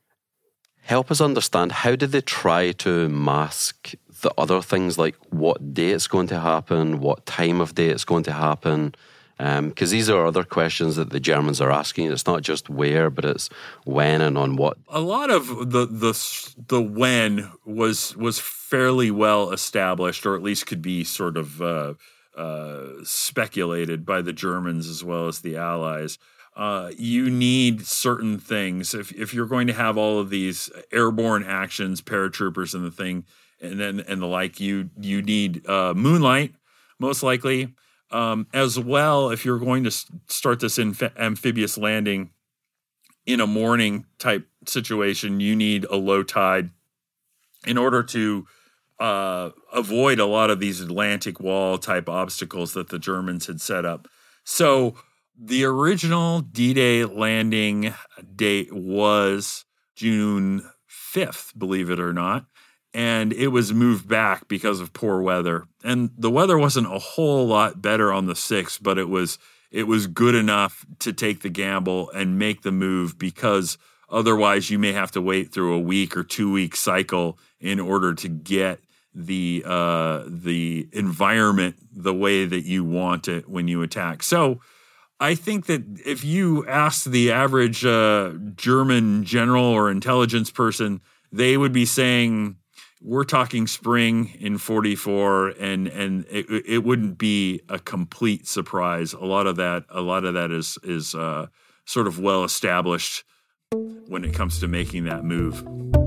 help us understand, how did they try to mask the other things, like what day it's going to happen, what time of day it's going to happen? Because um, these are other questions that the Germans are asking. It's not just where, but it's when and on what. A lot of the the the when was was fairly well established, or at least could be sort of uh, uh, speculated by the Germans as well as the Allies. Uh, you need certain things if if you're going to have all of these airborne actions, paratroopers and the thing, and then and the like. You you need uh, moonlight, most likely. Um, as well, if you're going to start this inf- amphibious landing in a morning type situation, you need a low tide in order to uh, avoid a lot of these Atlantic Wall type obstacles that the Germans had set up. So the original D-Day landing date was June fifth, believe it or not. And it was moved back because of poor weather. And the weather wasn't a whole lot better on the sixth, but it was it was good enough to take the gamble and make the move, because otherwise you may have to wait through a week or two week cycle in order to get the uh, the environment the way that you want it when you attack. So I think that if you ask the average uh, German general or intelligence person, they would be saying, we're talking spring in forty-four, and and it, it wouldn't be a complete surprise. A lot of that, a lot of that is is uh, sort of well established when it comes to making that move.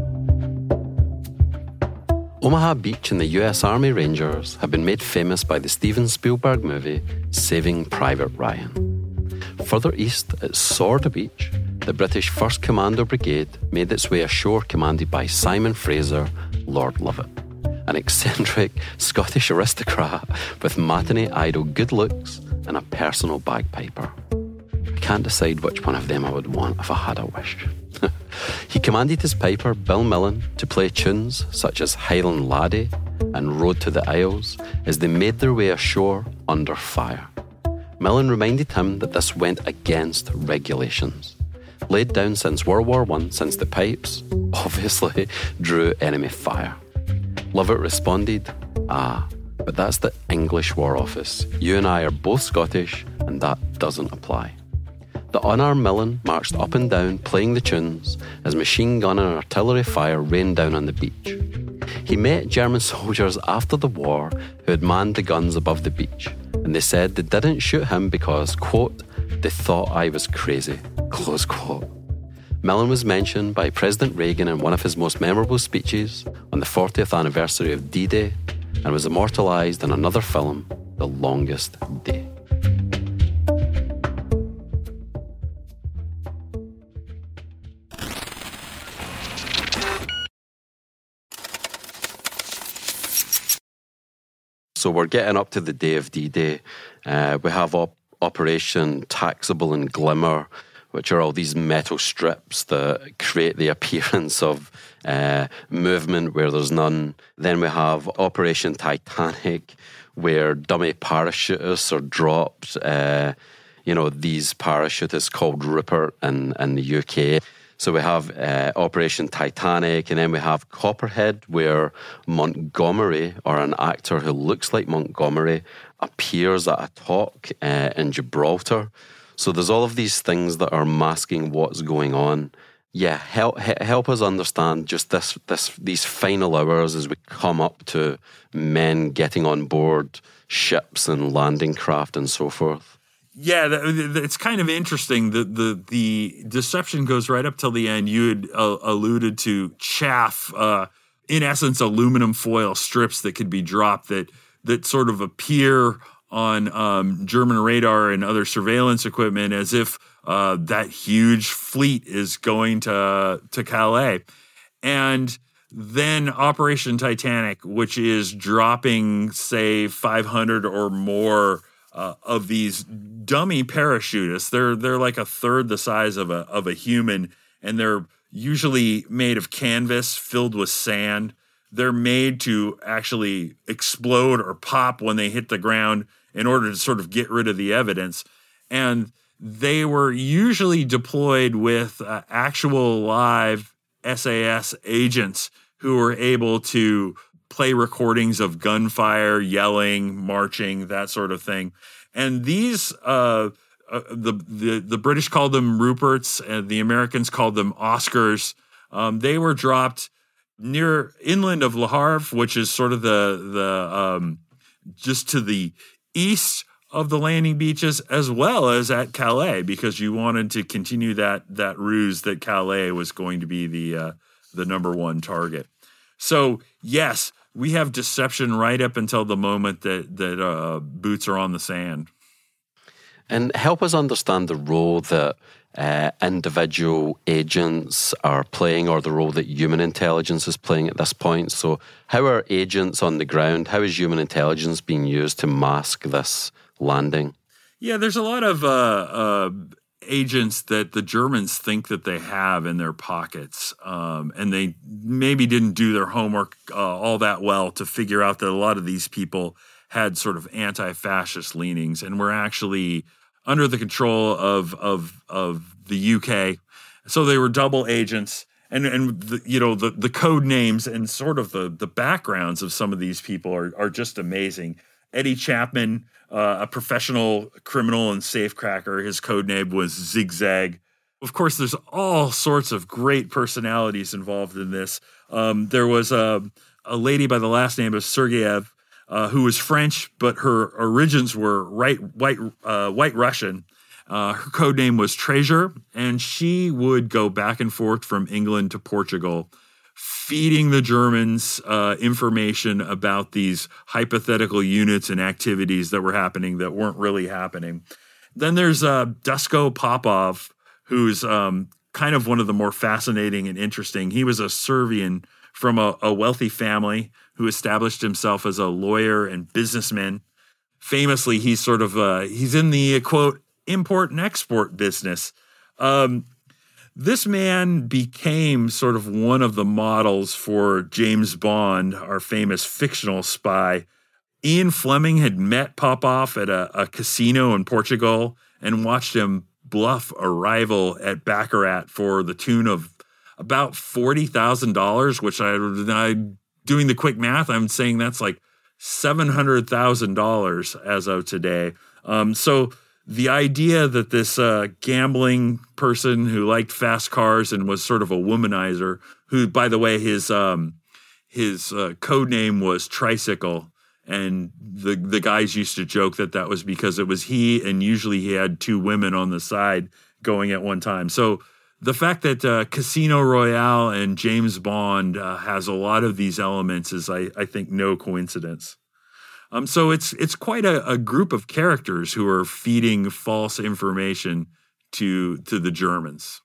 Omaha Beach and the U S Army Rangers have been made famous by the Steven Spielberg movie Saving Private Ryan. Further east at Sword Beach, the British first Commando Brigade made its way ashore, commanded by Simon Fraser, Lord Lovat, an eccentric Scottish aristocrat with matinee idol good looks and a personal bagpiper. I can't decide which one of them I would want if I had a wish. He commanded his piper, Bill Millen, to play tunes such as Highland Laddie and Road to the Isles as they made their way ashore under fire. Millen reminded him that this went against regulations, laid down since World War One, since the pipes, obviously, drew enemy fire. Lovat responded, ah, but that's the English War Office. You and I are both Scottish, and that doesn't apply. The unarmed Millen marched up and down, playing the tunes, as machine gun and artillery fire rained down on the beach. He met German soldiers after the war who had manned the guns above the beach, and they said they didn't shoot him because, quote, they thought I was crazy, close quote. Millen was mentioned by President Reagan in one of his most memorable speeches on the fortieth anniversary of D-Day, and was immortalised in another film, The Longest Day. So we're getting up to the day of D-Day. Uh, we have op- Operation Taxable and Glimmer, which are all these metal strips that create the appearance of uh, movement where there's none. Then we have Operation Titanic, where dummy parachutists are dropped. Uh, you know, these parachutists called Rupert in, in the U K. So we have uh, Operation Titanic, and then we have Copperhead, where Montgomery, or an actor who looks like Montgomery, appears at a talk uh, in Gibraltar. So there's all of these things that are masking what's going on. Yeah, help help us understand just this this these final hours as we come up to men getting on board ships and landing craft and so forth. Yeah, it's kind of interesting. The, the the deception goes right up till the end. You had uh, alluded to chaff, uh, in essence, aluminum foil strips that could be dropped that that sort of appear on um, German radar and other surveillance equipment as if uh, that huge fleet is going to to Calais. And then Operation Titanic, which is dropping, say, five hundred or more Uh, of these dummy parachutists. They're they're like a third the size of a of a human, and they're usually made of canvas filled with sand. They're made to actually explode or pop when they hit the ground in order to sort of get rid of the evidence. And they were usually deployed with uh, actual live S A S agents who were able to play recordings of gunfire, yelling, marching, that sort of thing. And these, uh, uh, the, the the British called them Ruperts, and the Americans called them Oscars. Um, they were dropped near inland of Le Havre, which is sort of the the um, just to the east of the landing beaches, as well as at Calais, because you wanted to continue that that ruse that Calais was going to be the uh, the number one target. So yes, we have deception right up until the moment that that uh, boots are on the sand. And help us understand the role that uh, individual agents are playing, or the role that human intelligence is playing at this point. So how are agents on the ground, how is human intelligence being used to mask this landing? Yeah, there's a lot of uh, uh, agents that the Germans think that they have in their pockets, um, and they maybe didn't do their homework uh, all that well to figure out that a lot of these people had sort of anti-fascist leanings and were actually under the control of of of the U K. So they were double agents, and and the, you know the the code names and sort of the the backgrounds of some of these people are are just amazing. Eddie Chapman, uh, a professional criminal and safecracker, his code name was Zigzag. Of course, there's all sorts of great personalities involved in this. Um, there was a, a lady by the last name of Sergeyev, uh, who was French, but her origins were right, white uh, white Russian. Uh, her code name was Treasure, and she would go back and forth from England to Portugal, feeding the Germans uh, information about these hypothetical units and activities that were happening that weren't really happening. Then there's uh, Dusko Popov, who's um, kind of one of the more fascinating and interesting. He was a Serbian from a, a wealthy family who established himself as a lawyer and businessman. Famously, he's sort of, uh, he's in the, quote, import and export business. Um, This man became sort of one of the models for James Bond, our famous fictional spy. Ian Fleming had met Popov at a, a casino in Portugal and watched him bluff a rival at Baccarat for the tune of about forty thousand dollars, which I, I, doing the quick math, I'm saying that's like seven hundred thousand dollars as of today. Um, so the idea that this uh, gambling person who liked fast cars and was sort of a womanizer, who, by the way, his um, his uh, code name was Tricycle, and the the guys used to joke that that was because it was he, and usually he had two women on the side going at one time. So the fact that uh, Casino Royale and James Bond uh, has a lot of these elements is, I, I think, no coincidence. Um, so it's it's quite a, a group of characters who are feeding false information to to the Germans.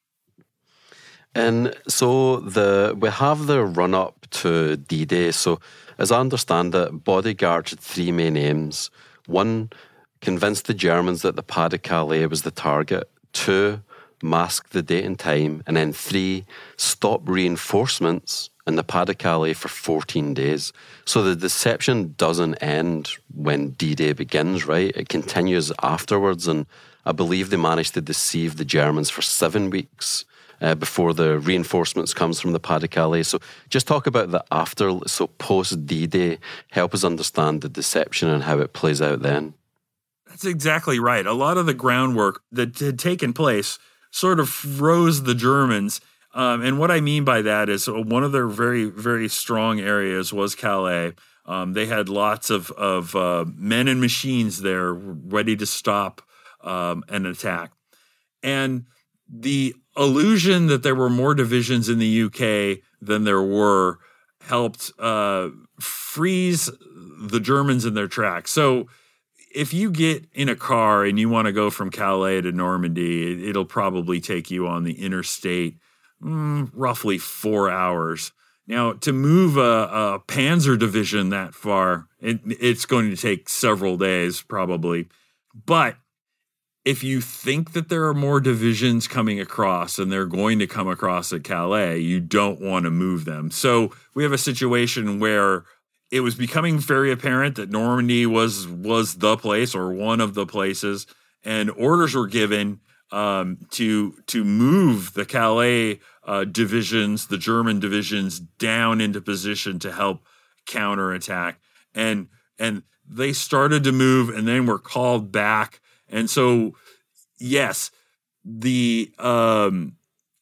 And so the we have the run up to D-Day. So as I understand it, Bodyguard had three main aims. One, convince the Germans that the Pas de Calais was the target. Two, mask the date and time, and then three, stop reinforcements in the Pas-de-Calais for fourteen days. So the deception doesn't end when D-Day begins, right? It continues afterwards, and I believe they managed to deceive the Germans for seven weeks uh, before the reinforcements comes from the Pas-de-Calais. So just talk about the after, so post-D-Day, help us understand the deception and how it plays out then. That's exactly right. A lot of the groundwork that had taken place sort of froze the Germans. Um, and what I mean by that is one of their very, very strong areas was Calais. Um, they had lots of, of uh, men and machines there ready to stop um, an attack. And the illusion that there were more divisions in the U K than there were helped uh, freeze the Germans in their tracks. So if you get in a car and you want to go from Calais to Normandy, it'll probably take you on the interstate mm, roughly four hours. Now, to move a, a Panzer division that far, it, it's going to take several days probably. But if you think that there are more divisions coming across and they're going to come across at Calais, you don't want to move them. So we have a situation where it was becoming very apparent that Normandy was was the place or one of the places, and orders were given um, to to move the Calais uh, divisions, the German divisions, down into position to help counterattack. And and they started to move, and then were called back. And so, yes, the um,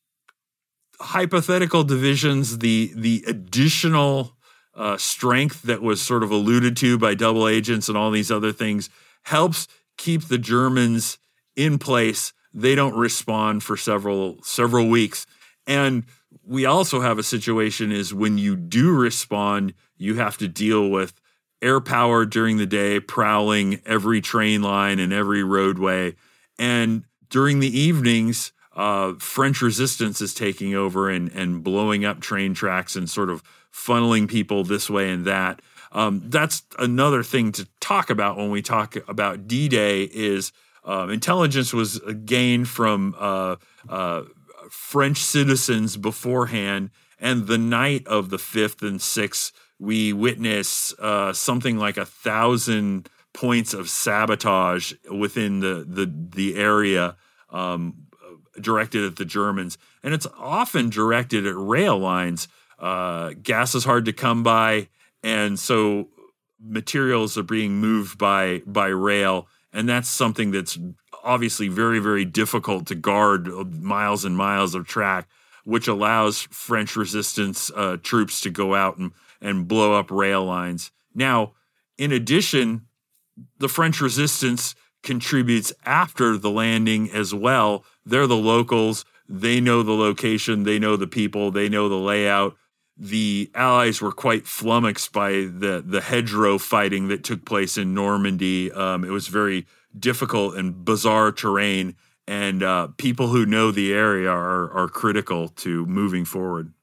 hypothetical divisions, the the additional Uh, strength that was sort of alluded to by double agents and all these other things helps keep the Germans in place. They don't respond for several several weeks. And we also have a situation is when you do respond, you have to deal with air power during the day, prowling every train line and every roadway. And during the evenings, uh, French resistance is taking over and, and blowing up train tracks and sort of funneling people this way and that. Um, that's another thing to talk about when we talk about D-Day is uh, intelligence was gained from uh, uh, French citizens beforehand. And the night of the fifth and sixth, we witness uh, something like a thousand points of sabotage within the, the, the area um, directed at the Germans. And it's often directed at rail lines. Uh, gas is hard to come by, and so materials are being moved by by rail, and that's something that's obviously very, very difficult to guard miles and miles of track, which allows French resistance uh, troops to go out and, and blow up rail lines. Now, in addition, the French resistance contributes after the landing as well. They're the locals. They know the location. They know the people. They know the layout. The Allies were quite flummoxed by the, the hedgerow fighting that took place in Normandy. Um, it was very difficult and bizarre terrain, and uh, people who know the area are, are critical to moving forward.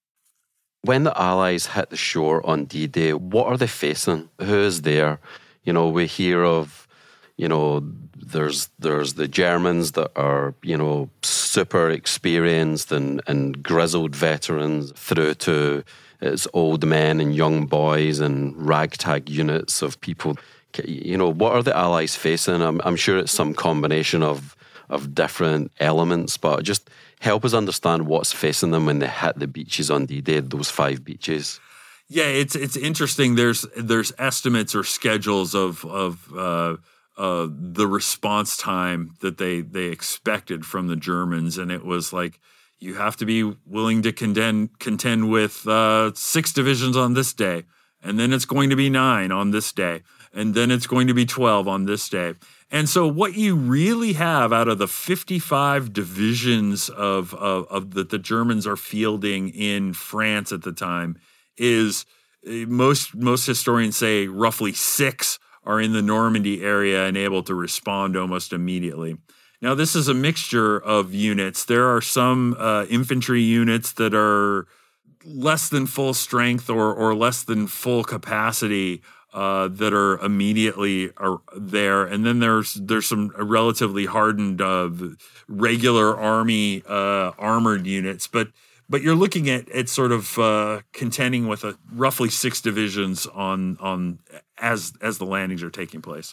When the Allies hit the shore on D-Day, what are they facing? Who is there? You know, we hear of, you know, there's there's the Germans that are, you know, super experienced and, and grizzled veterans through to it's old men and young boys and ragtag units of people. You know, what are the Allies facing? I'm, I'm sure it's some combination of of different elements, but just help us understand what's facing them when they hit the beaches on D-Day, those five beaches. Yeah, it's it's interesting. There's there's estimates or schedules of of uh, uh, the response time that they they expected from the Germans, and it was like you have to be willing to contend contend with uh, six divisions on this day, and then it's going to be nine on this day, and then it's going to be twelve on this day. And so what you really have out of the fifty-five divisions of, of, of that the Germans are fielding in France at the time is most most historians say roughly six are in the Normandy area and able to respond almost immediately. Now, this is a mixture of units. There are some uh, infantry units that are less than full strength or or less than full capacity uh, that are immediately are there, and then there's there's some relatively hardened uh, regular army uh, armored units, but but you're looking at at sort of uh, contending with a roughly six divisions on on as as the landings are taking place.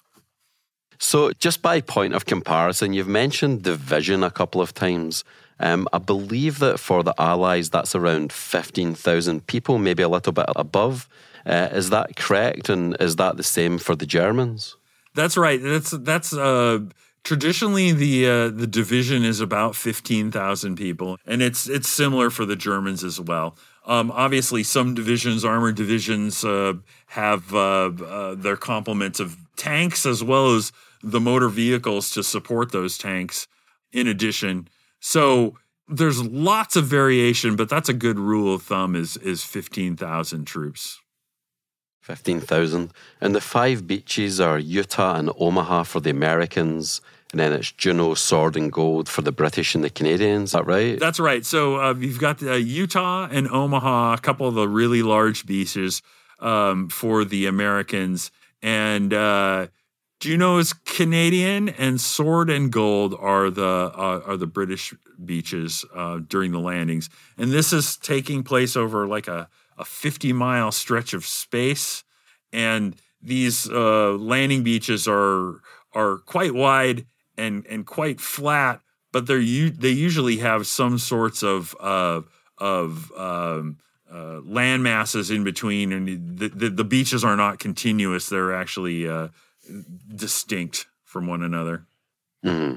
So, just by point of comparison, you've mentioned division a couple of times. Um, I believe that for the Allies, that's around fifteen thousand people, maybe a little bit above. Uh, is that correct? And is that the same for the Germans? That's right. That's that's uh, traditionally the uh, the division is about fifteen thousand people, and it's it's similar for the Germans as well. Um, obviously, some divisions, armored divisions, uh, have uh, uh, their complements of tanks as well as the motor vehicles to support those tanks in addition. So there's lots of variation, but that's a good rule of thumb is is fifteen thousand troops. fifteen thousand. And the five beaches are Utah and Omaha for the Americans, and then it's Juno, Sword, and Gold for the British and the Canadians. Is that right? That's right. So uh, you've got uh, Utah and Omaha, a couple of the really large beaches um, for the Americans. And uh, Juno's Canadian, and Sword and Gold are the uh, are the British beaches uh, during the landings. And this is taking place over like a, a fifty mile stretch of space. And these uh, landing beaches are are quite wide and and quite flat, but they're u- they usually have some sorts of uh, of um, uh, land masses in between, and the, the the beaches are not continuous; they're actually uh, distinct from one another. Mm-hmm.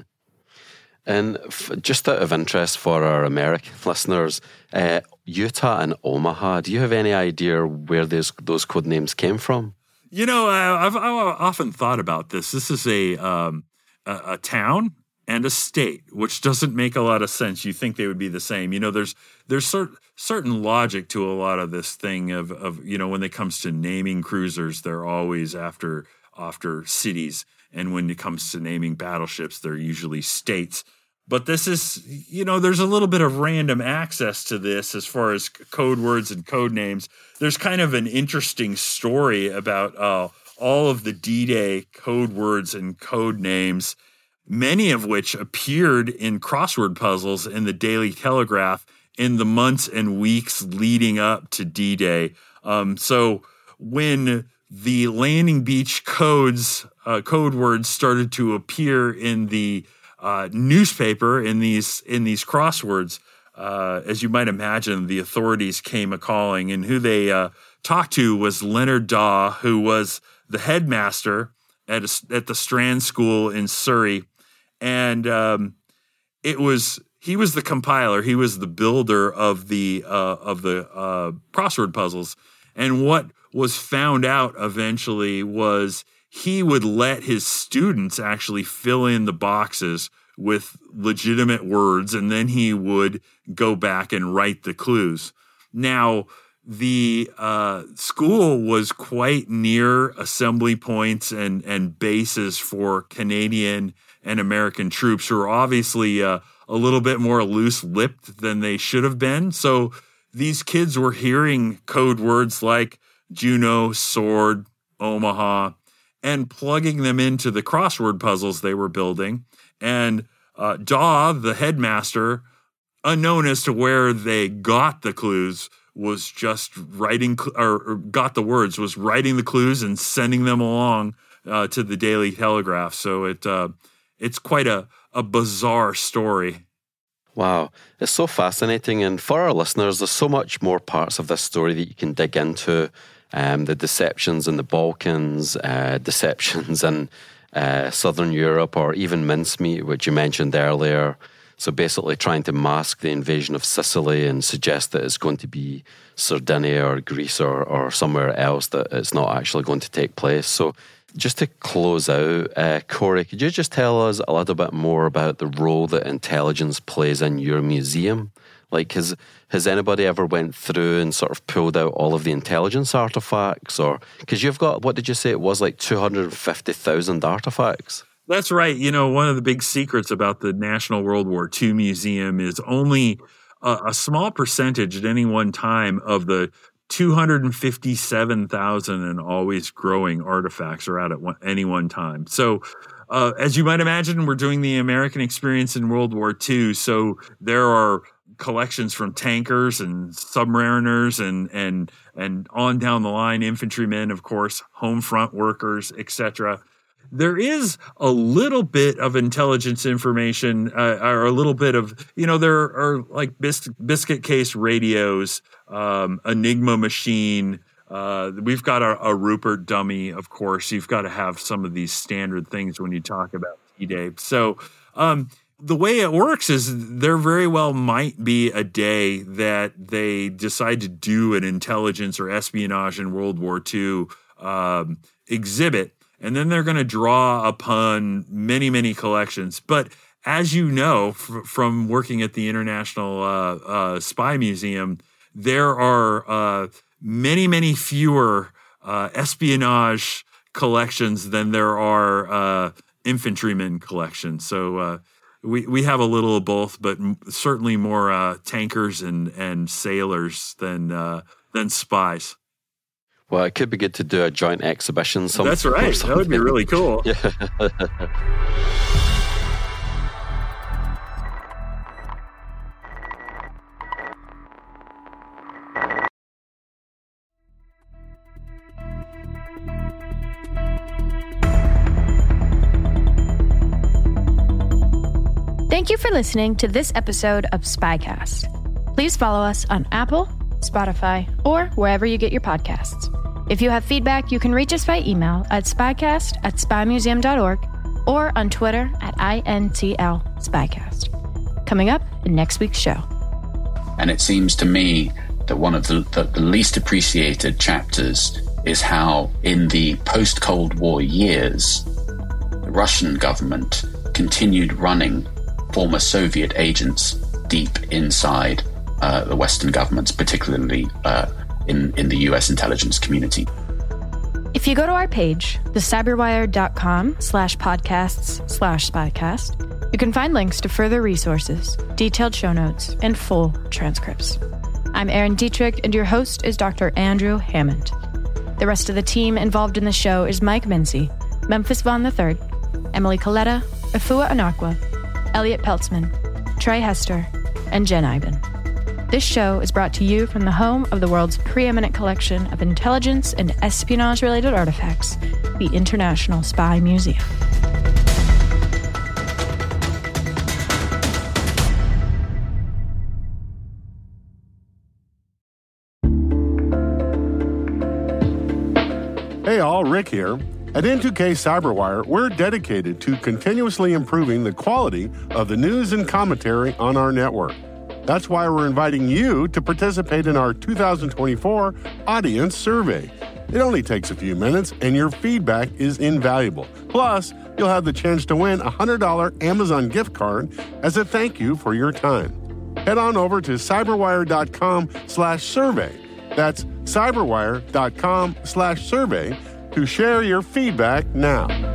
And f- just out of interest for our American listeners, uh, Utah and Omaha, do you have any idea where those those code names came from? You know, I've, I've often thought about this. This is a um, a, a town and a state, which doesn't make a lot of sense. You think they would be the same. You know, there's there's cer- certain logic to a lot of this thing of of you know, when it comes to naming cruisers, they're always after after cities, and when it comes to naming battleships, they're usually states. But this is, you know, there's a little bit of random access to this as far as code words and code names. There's kind of an interesting story about uh, all of the D-Day code words and code names, many of which appeared in crossword puzzles in the Daily Telegraph in the months and weeks leading up to D-Day. Um, so when the landing beach codes, uh, code words started to appear in the Uh, newspaper in these in these crosswords, uh, as you might imagine, the authorities came a calling, and who they uh, talked to was Leonard Daw, who was the headmaster at a, at the Strand School in Surrey, and um, it was he was the compiler, he was the builder of the uh, of the uh, crossword puzzles, and what was found out eventually was he would let his students actually fill in the boxes with legitimate words, and then he would go back and write the clues. Now, the uh, school was quite near assembly points and, and bases for Canadian and American troops who are obviously uh, a little bit more loose-lipped than they should have been. So these kids were hearing code words like Juno, Sword, Omaha, and plugging them into the crossword puzzles they were building. And uh, Daw, the headmaster, unknown as to where they got the clues, was just writing, or, or got the words, was writing the clues and sending them along uh, to the Daily Telegraph. So it uh, it's quite a, a bizarre story. Wow, it's so fascinating. And for our listeners, there's so much more parts of this story that you can dig into. Um, the deceptions in the Balkans, uh, deceptions in uh, Southern Europe, or even mincemeat, which you mentioned earlier. So basically trying to mask the invasion of Sicily and suggest that it's going to be Sardinia or Greece or, or somewhere else, that it's not actually going to take place. So just to close out, uh, Corey, could you just tell us a little bit more about the role that intelligence plays in your museum? Like, has has anybody ever went through and sort of pulled out all of the intelligence artifacts? Or, because you've got, what did you say it was, like two hundred fifty thousand artifacts? That's right. You know, one of the big secrets about the National World War Two Museum is only a, a small percentage at any one time of the two hundred fifty-seven thousand and always growing artifacts are out at one, any one time. So uh, as you might imagine, we're doing the American experience in World War Two. So there are collections from tankers and submariners and and and on down the line, infantrymen, of course, home front workers, et cetera. There is a little bit of intelligence information, uh, or a little bit of, you know, there are like bis- biscuit case radios, um, Enigma machine. Uh, we've got a, a Rupert dummy, of course. You've got to have some of these standard things when you talk about D-Day. So um, the way it works is there very well might be a day that they decide to do an intelligence or espionage in World War Two um, exhibit. And then they're going to draw upon many, many collections. But as you know, f- from working at the International uh, uh, Spy Museum, there are uh, many, many fewer uh, espionage collections than there are uh, infantrymen collections. So uh, we we have a little of both, but m- certainly more uh, tankers and and sailors than uh, than spies. Well, it could be good to do a joint exhibition. Some, That's right. That would be really cool. Yeah. Thank you for listening to this episode of Spycast. Please follow us on Apple, Spotify, or wherever you get your podcasts. If you have feedback, you can reach us by email at spycast at spy museum dot org or on Twitter at I N T L Spycast. Coming up in next week's show. And it seems to me that one of the, the, the least appreciated chapters is how in the post-Cold War years, the Russian government continued running former Soviet agents deep inside uh, the Western governments, particularly uh, in, in the U S intelligence community. If you go to our page, the cyberwire dot com slash podcasts slash spycast, you can find links to further resources, detailed show notes, and full transcripts. I'm Erin Dietrich, and your host is Doctor Andrew Hammond. The rest of the team involved in the show is Mike Mincy, Memphis Vaughn the third, Emily Coletta, Afua Anakwa, Elliot Peltzman, Trey Hester, and Jen Iben. This show is brought to you from the home of the world's preeminent collection of intelligence and espionage-related artifacts, the International Spy Museum. Hey all, Rick here. At N two K Cyberwire, we're dedicated to continuously improving the quality of the news and commentary on our network. That's why we're inviting you to participate in our two thousand twenty-four audience survey. It only takes a few minutes, and your feedback is invaluable. Plus, you'll have the chance to win a one hundred dollars Amazon gift card as a thank you for your time. Head on over to cyberwire.com slash survey. That's cyberwire.com slash survey to share your feedback now.